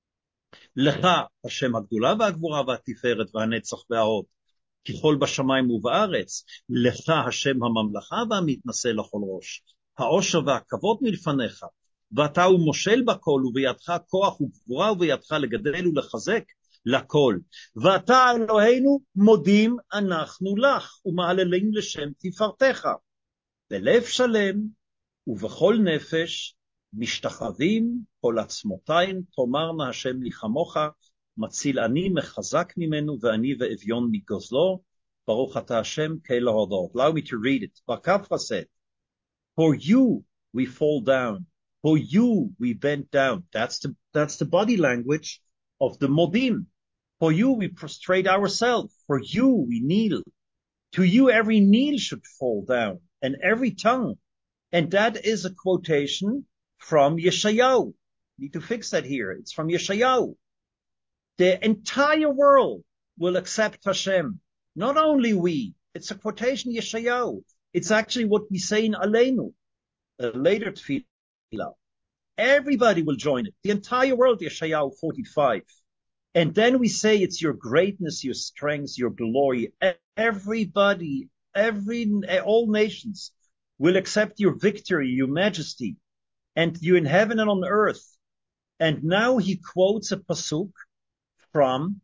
Lecha Hashem הגדולה והגבורה והתפארת והנצח וההוד, ככל בשמיים ובארץ, lecha Hashem הממלכה והמתנשא לכל ראש, העושר והכבוד מלפניך, ואתה הוא מושל בכל, ובידך כוח וגבורה, ובידך לגדל ולחזק לכל. ואתה אלוהינו מודים אנחנו לך, ומהללים לשם תפארתך. בלב שלם, ובכל נפש, משתחווים כל עצמותיים, תאמרנה השם לי כמוך, מציל אני מחזק ממנו, ואני ואביון מגוזלו, ברוך אתה השם כל ההודות. Allow me to read it. Bar Kafra said, for you we fall down. For you, we bend down. That's the, that's the body language of the Modim. For you, we prostrate ourselves. For you, we kneel. To you, every kneel should fall down, and every tongue. And that is a quotation from Yeshayahu. Need to fix that here. It's from Yeshayahu. The entire world will accept Hashem. Not only we. It's a quotation Yeshayahu. It's actually what we say in Aleinu, a later tefillah. Everybody will join it. The entire world, Yeshayahu forty-five. And then we say it's your greatness, your strength, your glory. Everybody, every, all nations will accept your victory, your majesty, and you in heaven and on earth. And now he quotes a pasuk from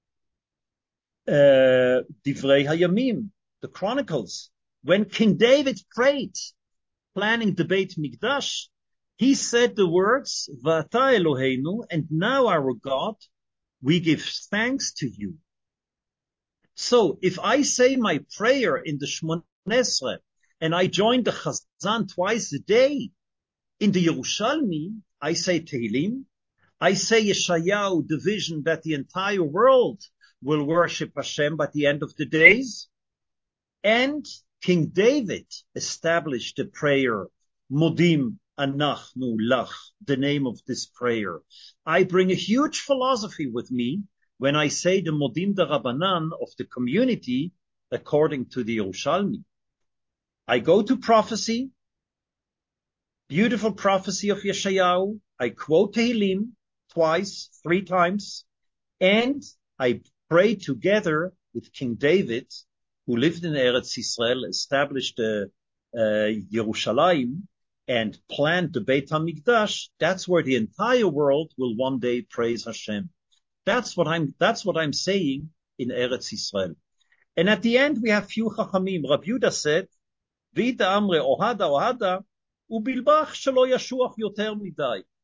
uh, Divrei Hayamim, the Chronicles. When King David prayed, planning the Beit Mikdash, he said the words, V'ata Eloheinu, and now our God, we give thanks to you. So if I say my prayer in the Shmoneh Esrei, and I join the Chazan twice a day, in the Yerushalmi, I say Tehillim, I say Yeshayahu, the vision that the entire world will worship Hashem by the end of the days, and King David established the prayer, Modim Anachnu Lach, the name of this prayer. I bring a huge philosophy with me when I say the Modim de Rabbanan of the community according to the Yerushalmi. I go to prophecy, beautiful prophecy of Yeshayahu. I quote Tehillim twice, three times, and I pray together with King David, who lived in Eretz Yisrael, established uh, uh, Yerushalayim, and planned the Beit HaMikdash. That's where the entire world will one day praise Hashem. That's what I'm, that's what I'm saying in Eretz Yisrael. And at the end, we have few Chachamim. Rabbi Yehuda said, V'ita amre ohada ohada, ubilbach shelo yashuach yoter midai.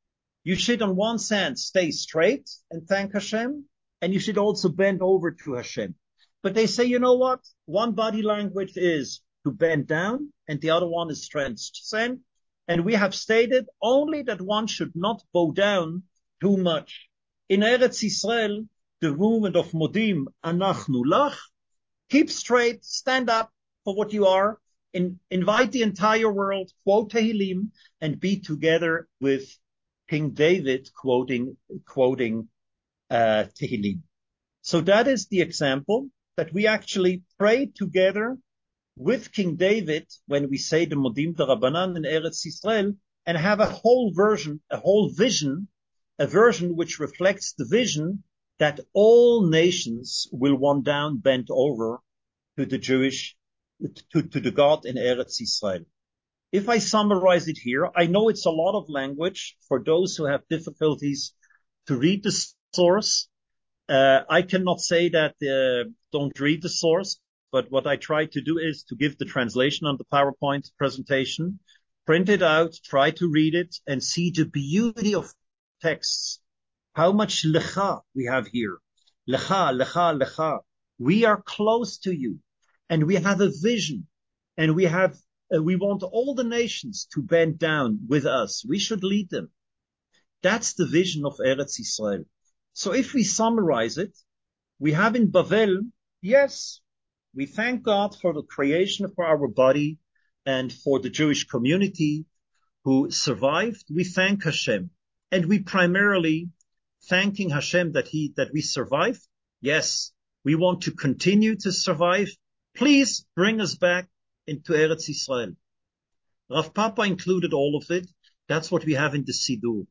You should on one hand stay straight and thank Hashem, and you should also bend over to Hashem. But they say, you know what? One body language is to bend down, and the other one is transcend. And we have stated only that one should not bow down too much. In Eretz Yisrael, the movement of Modim, Anachnu Lach, keep straight, stand up for what you are, in, invite the entire world, quote Tehillim, and be together with King David quoting, quoting uh, Tehillim. So that is the example that we actually pray together with King David when we say the Modim D'Rabbanan in Eretz Yisrael, and have a whole version, a whole vision, a version which reflects the vision that all nations will one down bend over to the Jewish, to, to the God in Eretz Yisrael. If I summarize it here, I know it's a lot of language for those who have difficulties to read the source. Uh, I cannot say that uh, don't read the source, but what I try to do is to give the translation on the PowerPoint presentation, print it out, try to read it, and see the beauty of texts. How much lecha we have here. Lecha, lecha, lecha. We are close to you, and we have a vision, and we have, uh, we want all the nations to bend down with us. We should lead them. That's the vision of Eretz Yisrael. So if we summarize it, we have in Bavel, yes, we thank God for the creation of our body and for the Jewish community who survived. We thank Hashem, and we primarily thanking Hashem that he, that we survived. Yes, we want to continue to survive. Please bring us back into Eretz Yisrael. Rav Papa included all of it. That's what we have in the Siddur.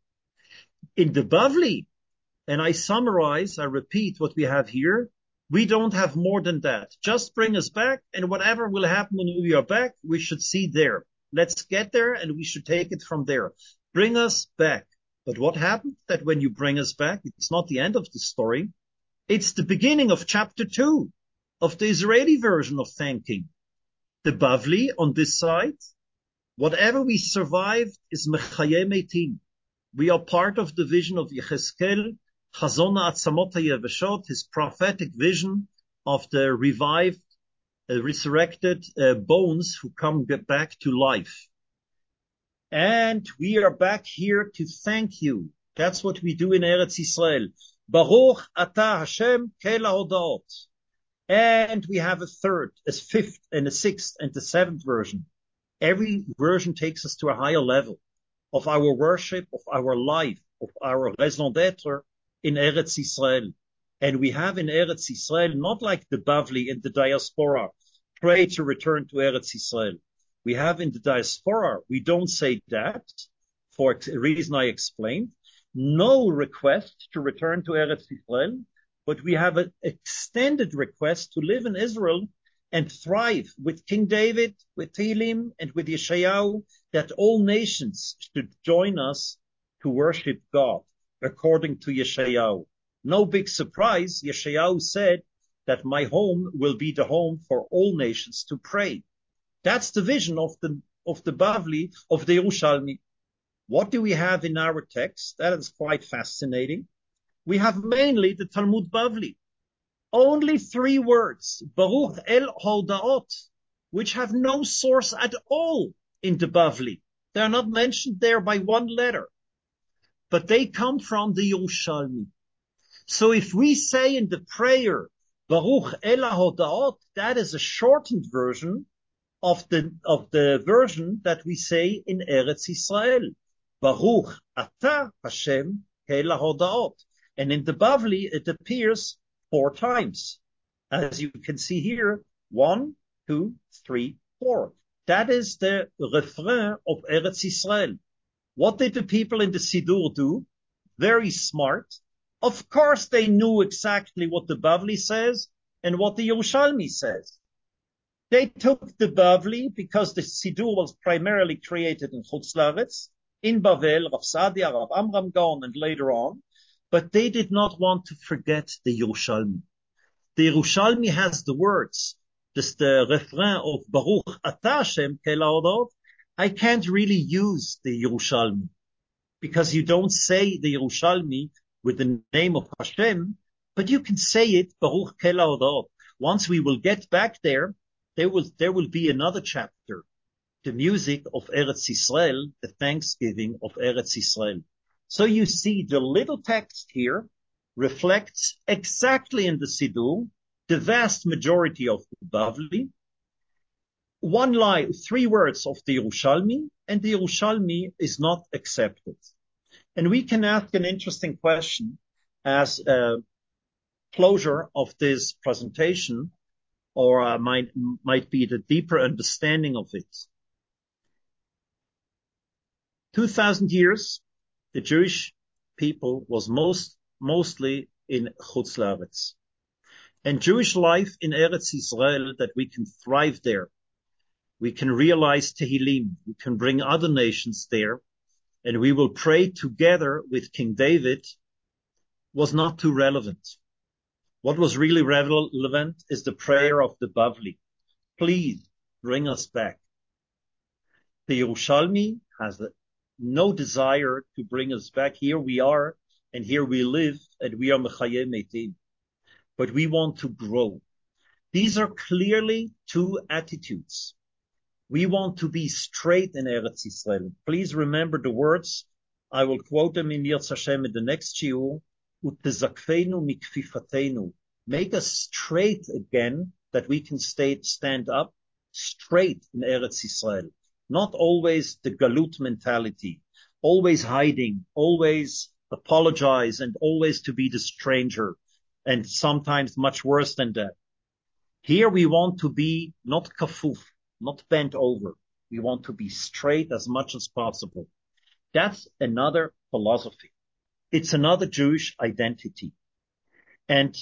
In the Bavli, and I summarize, I repeat what we have here, we don't have more than that. Just bring us back, and whatever will happen when we are back, we should see there. Let's get there, and we should take it from there. Bring us back. But what happened? That when you bring us back, it's not the end of the story. It's the beginning of chapter two of the Israeli version of thanking. The Bavli on this side, whatever we survived is Mechayeh Meitim. We are part of the vision of Yechezkel, Chazon Ha'atzamot HaYeveshot, his prophetic vision of the revived, uh, resurrected uh, bones who come back to life. And we are back here to thank you. That's what we do in Eretz Yisrael. Baruch Atah Hashem Kel HaHodaot. And we have a third, a fifth, and a sixth, and a seventh version. Every version takes us to a higher level of our worship, of our life, of our raison d'être in Eretz Yisrael. And we have in Eretz Yisrael, not like the Bavli in the diaspora, pray to return to Eretz Yisrael. We have in the diaspora, we don't say that, for a reason I explained, no request to return to Eretz Yisrael, but we have an extended request to live in Israel and thrive with King David, with Tehillim, and with Yeshayahu, that all nations should join us to worship God, according to Yeshayahu. No big surprise, Yeshayahu said that my home will be the home for all nations to pray. That's the vision of the, of the Bavli, of the Yerushalmi. What do we have in our text? That is quite fascinating. We have mainly the Talmud Bavli. Only three words, Baruch El Hodaot, which have no source at all in the Bavli. They are not mentioned there by one letter, but they come from the Yerushalmi. So if we say in the prayer, Baruch El Hodaot, that is a shortened version of the, of the version that we say in Eretz Yisrael. Baruch Atah Hashem Kel HaHodaot. And in the Bavli, it appears four times. As you can see here, one, two, three, four. That is the refrain of Eretz Yisrael. What did the people in the Siddur do? Very smart. Of course, they knew exactly what the Bavli says and what the Yerushalmi says. They took the Bavli because the Siddur was primarily created in Chutz La'aretz, in Bavel, Rav Sadia, Rav Amram Gaon, and later on. But they did not want to forget the Yerushalmi. The Yerushalmi has the words, just the refrain of Baruch Atah Hashem Kel HaHodaot. I can't really use the Yerushalmi. because you don't say the Yerushalmi with the name of Hashem, but you can say it, Baruch Kel HaOdaot. Once we will get back there, there will, there will be another chapter, the music of Eretz Yisrael, the thanksgiving of Eretz Yisrael. So you see the little text here reflects exactly in the Siddur the vast majority of the Bavli, one line, three words of the Yerushalmi, and the Yerushalmi is not accepted. And we can ask an interesting question as a closure of this presentation, or uh, might, might be the deeper understanding of it. Two thousand years, the Jewish people was most, mostly in Chutz La'aretz. And Jewish life in Eretz Yisrael, that we can thrive there. We can realize Tehillim. We can bring other nations there. And we will pray together with King David, was not too relevant. What was really relevant is the prayer of the Bavli. Please bring us back. The Yerushalmi has no desire to bring us back. Here we are, and here we live, and we are Mechayeh Meitim. But we want to grow. These are clearly two attitudes. We want to be straight in Eretz Yisrael. Please remember the words. I will quote them in Yirtzeh Hashem in the next shiur. Utezakfenu mikfifatenu. Make us straight again, that we can stay, stand up straight in Eretz Yisrael. Not always the galut mentality, always hiding, always apologize, and always to be the stranger, and sometimes much worse than that. Here we want to be not kafuf, not bent over. We want to be straight as much as possible. That's another philosophy. It's another Jewish identity. And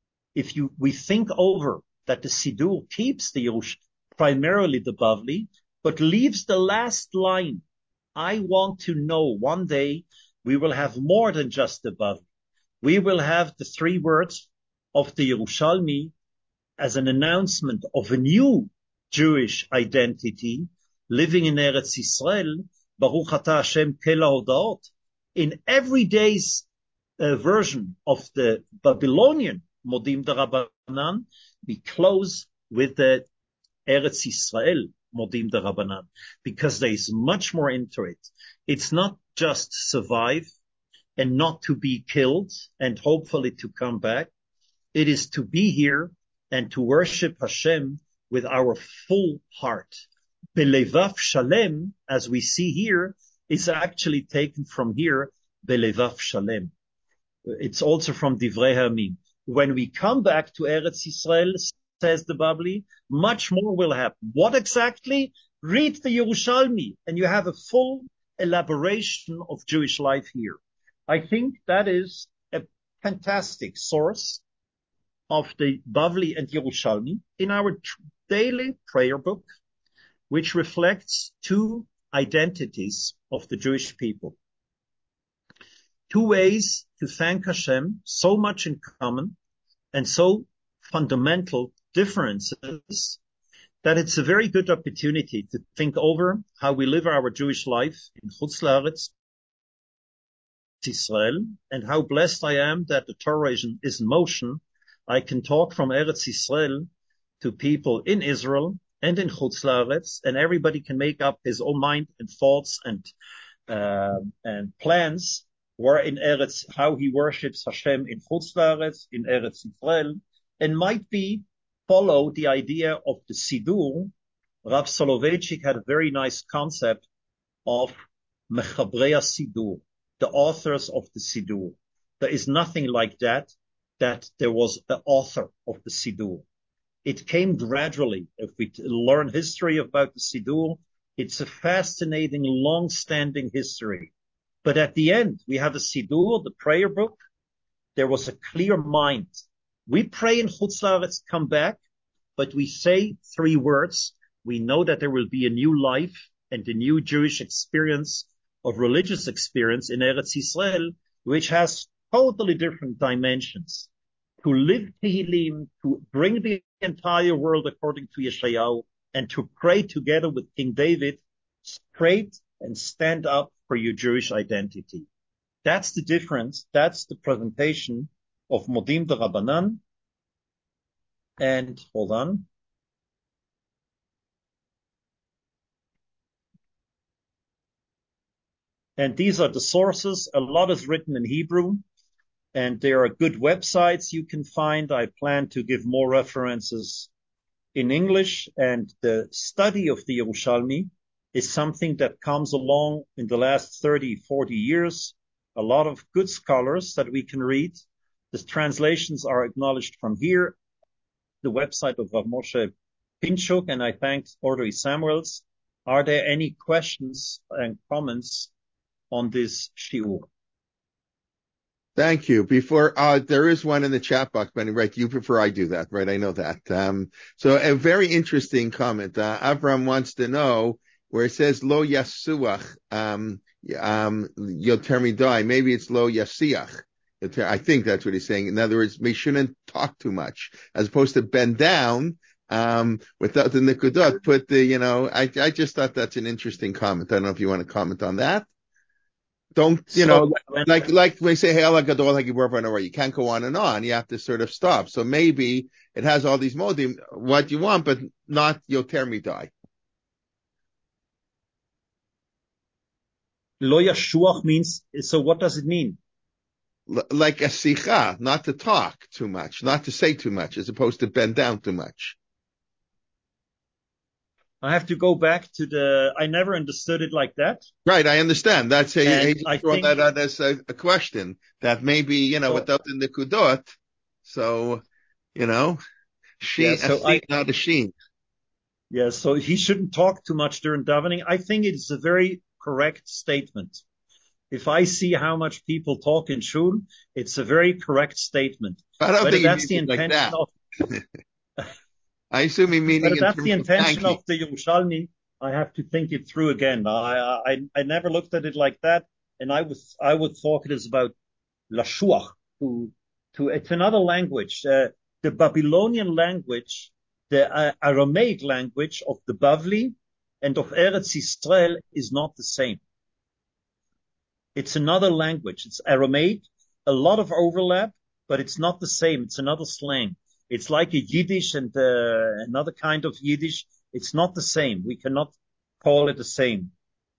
if you, we think over that the Siddur keeps the Yerush, primarily the Bavli, but leaves the last line. I want to know one day we will have more than just the Bavli. We will have the three words of the Yerushalmi as an announcement of a new Jewish identity living in Eretz Yisrael, Baruch Atah Hashem Kel HaOdaot. In every day's uh, version of the Babylonian Modim Darabanan, we close with the Eretz Yisrael Modim Darabanan, because there is much more into it. It's not just survive and not to be killed and hopefully to come back. It is to be here and to worship Hashem with our full heart. Belevav Shalem, as we see here, is actually taken from here, Belevav Shalem. It's also from Divrei Hamim. When we come back to Eretz Yisrael, says the Bavli, much more will happen. What exactly? Read the Yerushalmi, and you have a full elaboration of Jewish life here. I think that is a fantastic source of the Bavli and Yerushalmi in our daily prayer book, which reflects two identities of the Jewish people. Two ways to thank Hashem, so much in common and so fundamental differences that it's a very good opportunity to think over how we live our Jewish life in Chutz La'aretz, Israel, and how blessed I am that the Torah is in, is in motion. I can talk from Eretz Yisrael to people in Israel and in Chutz La'aretz, and everybody can make up his own mind and thoughts and uh, and plans where in Eretz, how he worships Hashem in Chutz La'aretz, in Eretz Yisrael, and might be follow the idea of the Siddur. Rav Soloveitchik had a very nice concept of Mechabrei Siddur, the authors of the Siddur. There is nothing like that, that there was an author of the Siddur. It came gradually. If we learn history about the Siddur, it's a fascinating, long-standing history. But at the end, we have a Siddur, the prayer book. There was a clear mind. We pray in Chutz La'aretz, come back, but we say three words. We know that there will be a new life and a new Jewish experience of religious experience in Eretz Yisrael, which has totally different dimensions. To live Tehillim, to bring the entire world according to Yeshayahu, and to pray together with King David, straight and stand up for your Jewish identity. That's the difference. That's the presentation of Modim de Rabbanan. And hold on. And these are the sources. A lot is written in Hebrew, and there are good websites you can find. I plan to give more references in English, and the study of the Yerushalmi is something that comes along in the last thirty, forty years. A lot of good scholars that we can read. The translations are acknowledged from here, the website of Rav Moshe Pinchuk, and I thank Audrey Samuels. Are there any questions and comments on this shiur? Thank you. Before, uh, there is one in the chat box, Benny, right? You prefer I do that, right? I know that. Um, so a very interesting comment. Uh, Avram wants to know where it says lo yasuach, um, um, yoter midai. Maybe it's lo yasiach. I think that's what he's saying. In other words, we shouldn't talk too much, as opposed to bend down, um, without the nikudot. Put the, you know, I, I just thought that's an interesting comment. I don't know if you want to comment on that. Don't, you So, know, like, like we say, hey, Allah Gadol, HaGibor, you can't go on and on. You have to sort of stop. So maybe it has all these modim, what you want, but not yoter midai. Lo yashuach means, so what does it mean? L- like a sicha, not to talk too much, not to say too much, as opposed to bend down too much. I have to go back to the, I never understood it like that. Right, I understand. That's a, And he's I throwing think, that out as a, a question that maybe, you know, so, without the nikudot, so, you know, yeah, sheen, a so thing, I, not a sheen. yeah, so he shouldn't talk too much during davening. I think it's a very correct statement. If I see how much people talk in shul, it's a very correct statement. I don't Whether think he that's means the it like intention that. of, I assume he meaning whether in that's the terms of intention thanking. of the Yerushalmi, I have to think it through again. I, I, I never looked at it like that, and I was, I would thought it is about lashuach, to, to, it's another language. Uh, the Babylonian language, the uh, Aramaic language of the Bavli and of Eretz Yisrael is not the same. It's another language. It's Aramaic, a lot of overlap, but it's not the same. It's another slang. It's like a Yiddish and uh, another kind of Yiddish. It's not the same. We cannot call it the same.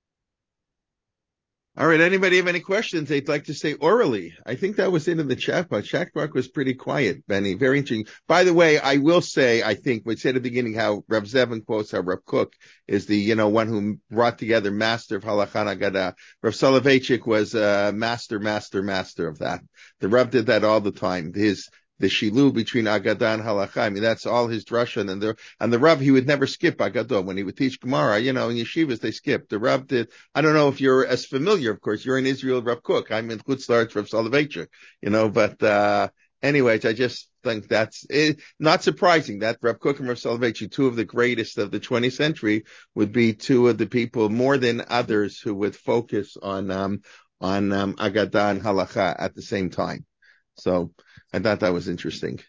All right. Anybody have any questions they'd like to say orally? I think that was it in the chat box. Chat box was pretty quiet, Benny. Very interesting. By the way, I will say, I think we said at the beginning how Reb Zevin quotes how Reb Kook is the, you know, one who brought together master of Halakha Nagada. Reb Soloveitchik was a master, master, master of that. The Reb did that all the time. His the shilu between Agadah and Halacha. I mean, that's all his drasha. And the, and the Rav, he would never skip Agadah. When he would teach Gemara, you know, in yeshivas, they skipped. The Rav did, I don't know if you're as familiar, of course, you're in Israel, Rav Kook. I'm in Chutz La'aretz, Rav Soloveitchik, you know, but, uh, anyways, I just think that's it, not surprising that Rav Kook and Rav Soloveitchik, two of the greatest of the twentieth century, would be two of the people more than others who would focus on, um, on, um, Agadah and Halacha at the same time. So I thought that was interesting.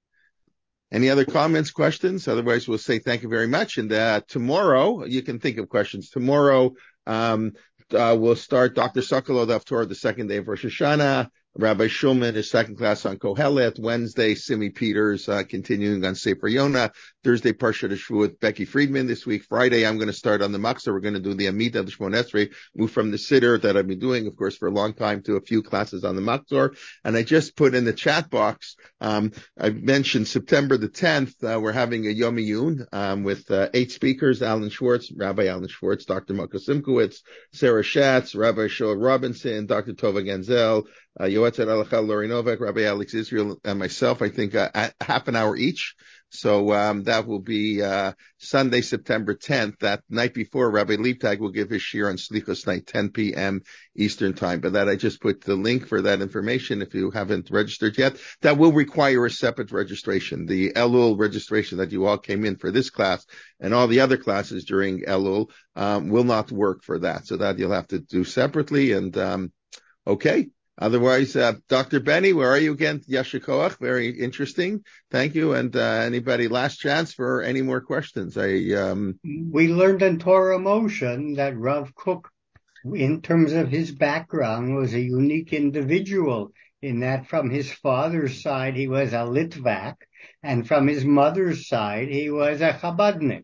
Any other comments, questions? Otherwise, we'll say thank you very much. And uh, tomorrow, you can think of questions. Tomorrow, um, uh, we'll start Doctor Sokolov Haftorah, the second day of Rosh Hashanah. Rabbi Shulman, his second class on Kohelet. Wednesday, Simi Peters, uh, continuing on Sefer Yonah. Thursday, Parshat Shavuot, Becky Friedman this week. Friday, I'm going to start on the Machzor. We're going to do the Amida, the Shmon Esrei, move from the Siddur that I've been doing, of course, for a long time to a few classes on the Machzor. And I just put in the chat box, um, I mentioned September the tenth, uh, we're having a Yom Yun, um, with, uh, eight speakers, Alan Schwartz, Rabbi Alan Schwartz, Doctor Moko Simkowitz, Sarah Schatz, Rabbi Shoah Robinson, Doctor Tova Genzel, uh, Yoetzet Alachal Lori Novak, Rabbi Alex Israel, and myself, I think, uh, at half an hour each. So, um, that will be, uh, Sunday, September tenth. That night before, Rabbi Liebtag will give his shir on Slichos night, ten p.m. Eastern time. But that I just put the link for that information if you haven't registered yet. That will require a separate registration. The Elul registration that you all came in for this class and all the other classes during Elul, um, will not work for that. So that you'll have to do separately. And, um, okay. Otherwise, uh, Doctor Benny, where are you again? Yasher Koach, very interesting. Thank you. And uh, anybody, last chance for any more questions? I um... We learned in Torah Motion that Rav Kook in terms of his background, was a unique individual in that from his father's side, he was a Litvak, and from his mother's side, he was a Chabadnik.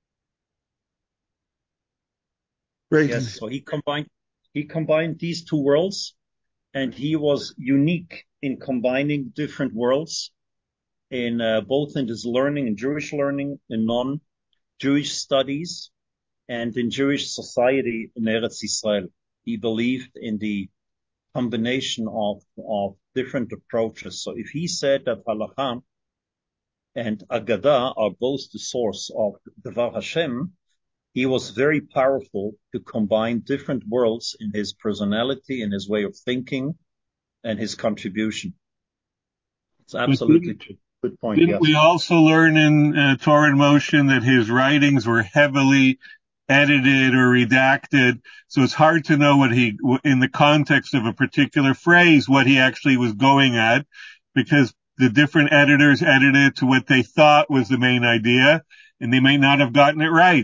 Great. Yes, so he combined he combined these two worlds, and he was unique in combining different worlds in uh, both in his learning, in Jewish learning, in non-Jewish studies, and in Jewish society in Eretz Israel. He believed in the combination of of different approaches. So if he said that Halakha and Agadah are both the source of Devar Hashem, he was very powerful to combine different worlds in his personality, in his way of thinking, and his contribution. It's absolutely true. Good point. Didn't Yes. we also learn in uh, Torah in Motion that his writings were heavily edited or redacted? So it's hard to know what he, in the context of a particular phrase, what he actually was going at, because the different editors edited to what they thought was the main idea, and they may not have gotten it right.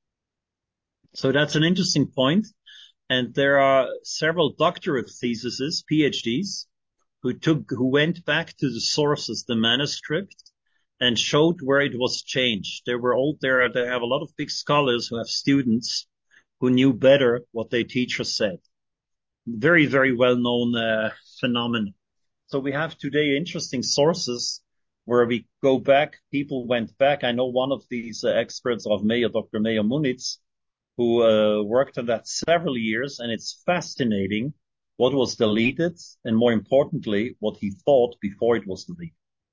So that's an interesting point. And there are several doctorate theses, PhDs, who took, who went back to the sources, the manuscript, and showed where it was changed. There were all there, they have a lot of big scholars who have students who knew better what their teacher said. Very, very well-known uh, phenomenon. So we have today interesting sources where we go back, people went back. I know one of these uh, experts of Meir, Doctor Meir Munitz, who uh, worked on that several years, and it's fascinating what was deleted, and more importantly, what he thought before it was deleted.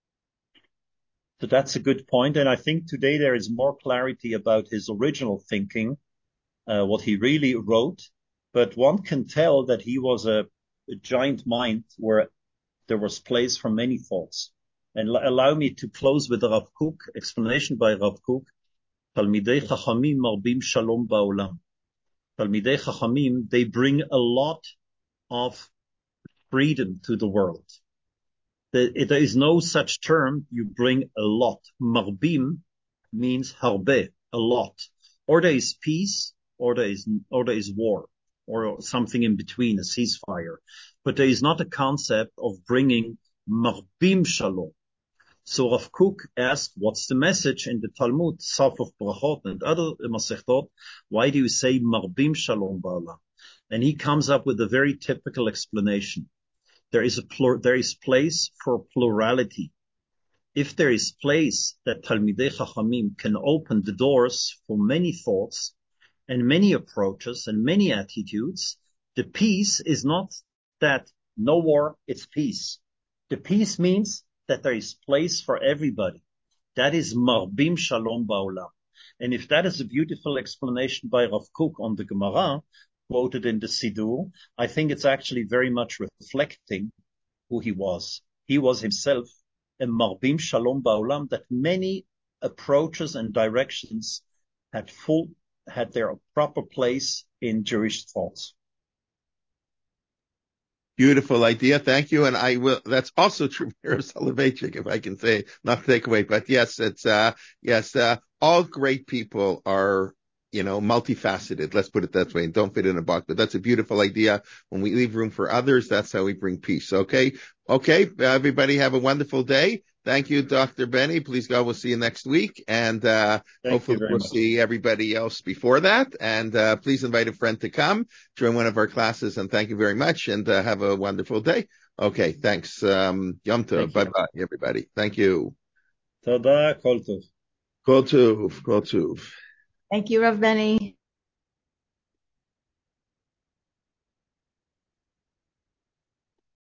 So that's a good point, and I think today there is more clarity about his original thinking, uh, what he really wrote, but one can tell that he was a, a giant mind where there was place for many thoughts. And l- allow me to close with the Rav Kook, explanation by Rav Kook. Talmidei Chachamim marbim shalom ba'olam. Talmidei Chachamim, they bring a lot of freedom to the world. There, there is no such term, you bring a lot. Marbim means harbe, a lot. Or there is peace, or there is, or there is war, or something in between, a ceasefire. But there is not a concept of bringing marbim shalom. So Rav Kook asked, what's the message in the Talmud, Saf of Brachot and other Masechtot? Why do you say Marbim Shalom Ba'olam? And he comes up with a very typical explanation. There is a plur- there is place for plurality. If there is place that Talmidei Chachamim can open the doors for many thoughts and many approaches and many attitudes, the peace is not that no war, it's peace. The peace means that there is place for everybody. That is Marbim Shalom Ba'olam. And if that is a beautiful explanation by Rav Kook on the Gemara, quoted in the Siddur, I think it's actually very much reflecting who he was. He was himself a Marbim Shalom Ba'olam, that many approaches and directions had full, had their proper place in Jewish thoughts. Beautiful idea. Thank you. And I will, that's also true of Soloveitchik, if I can say, not to take away, but yes, it's, uh, yes, uh, all great people are, you know, multifaceted. Let's put it that way, and don't fit in a box, but that's a beautiful idea. When we leave room for others, that's how we bring peace. Okay. Okay. Everybody have a wonderful day. Thank you, Doctor Benny. Please God, we'll see you next week. And, uh, Thank hopefully we'll much. see everybody else before that. And, uh, please invite a friend to come join one of our classes. And thank you very much. And, uh, have a wonderful day. Okay. Thanks. Um, Yom Tov. Bye bye, everybody. Thank you. Tada, Kol Tov. Kol Tov. Kol Tov. Thank you, Rav Benny.